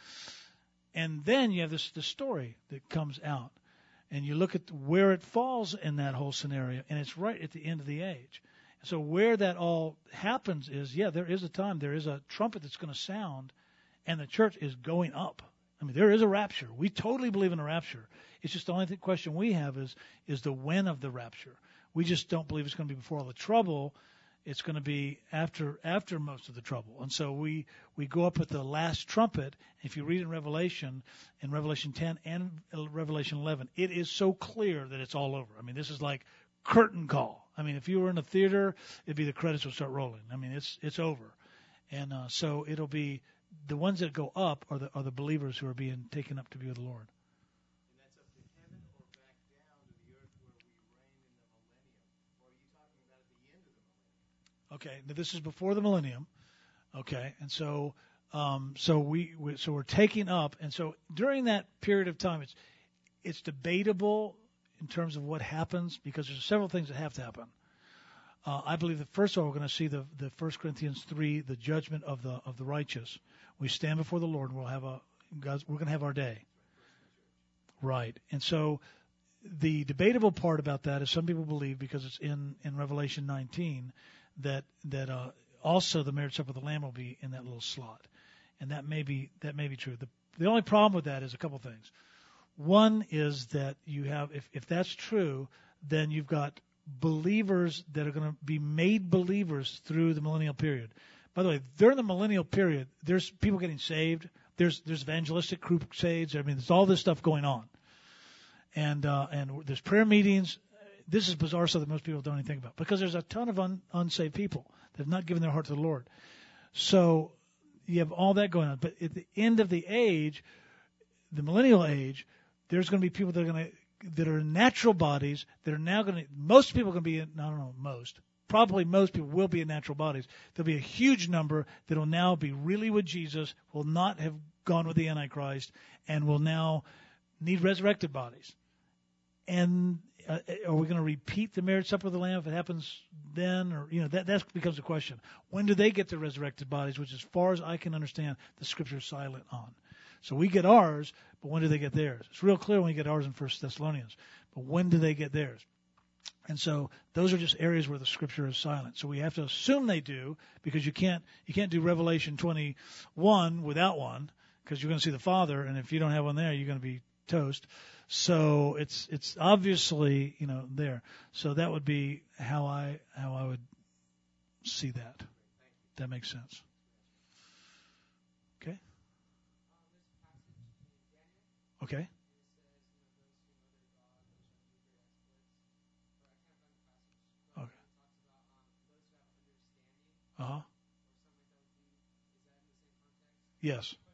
And then you have this story that comes out. And you look at where it falls in that whole scenario, and it's right at the end of the age. So where that all happens is, there is a time, there is a trumpet that's going to sound, and the church is going up. I mean, there is a rapture. We totally believe in a rapture. It's just the only question we have is the when of the rapture. We just don't believe it's going to be before all the trouble. It's going to be after most of the trouble. And so we go up with the last trumpet. If you read in Revelation 10 and Revelation 11, it is so clear that it's all over. I mean, this is like curtain call. I mean, if you were in a theater, it'd be the credits would start rolling. I mean, it's over. And so it'll be the ones that go up are the believers who are being taken up to be with the Lord. And that's up to heaven or back down to the earth where we reign in the millennium? Or are you talking about at the end of the millennium? Okay, now this is before the millennium. Okay, and so we're taking up, and so during that period of time, it's debatable in terms of what happens, because there's several things that have to happen. I believe that first of all we're going to see the 1 Corinthians 3, the judgment of the righteous. We stand before the Lord, and we're going to have our day. Right, and so the debatable part about that is some people believe, because it's in Revelation 19, that also the marriage supper of the Lamb will be in that little slot, and that may be true. The only problem with that is a couple things. One is that you have, if that's true, then you've got believers that are going to be made believers through the millennial period. By the way, during the millennial period, there's people getting saved. There's evangelistic crusades. I mean, there's all this stuff going on, and there's prayer meetings. This is bizarre stuff that most people don't even think about, because there's a ton of unsaved people that have not given their heart to the Lord. So you have all that going on. But at the end of the age, the millennial age, there's going to be people that are in natural bodies that are now going to. Most people are going to be in. I don't know most. Probably most people will be in natural bodies. There'll be a huge number that will now be really with Jesus, will not have gone with the Antichrist, and will now need resurrected bodies. And are we going to repeat the marriage supper of the Lamb if it happens then? Or that becomes a question. When do they get their resurrected bodies, which as far as I can understand, the Scripture is silent on. So we get ours, but when do they get theirs? It's real clear when we get ours in 1 Thessalonians. But when do they get theirs? And so those are just areas where the Scripture is silent. So we have to assume they do, because you can't do Revelation 21 without one, because you're going to see the Father, and if you don't have one there, you're going to be toast. So it's obviously, there. So that would be how I would see that. That makes sense. Okay. Okay. Okay. Uh-huh. Yes.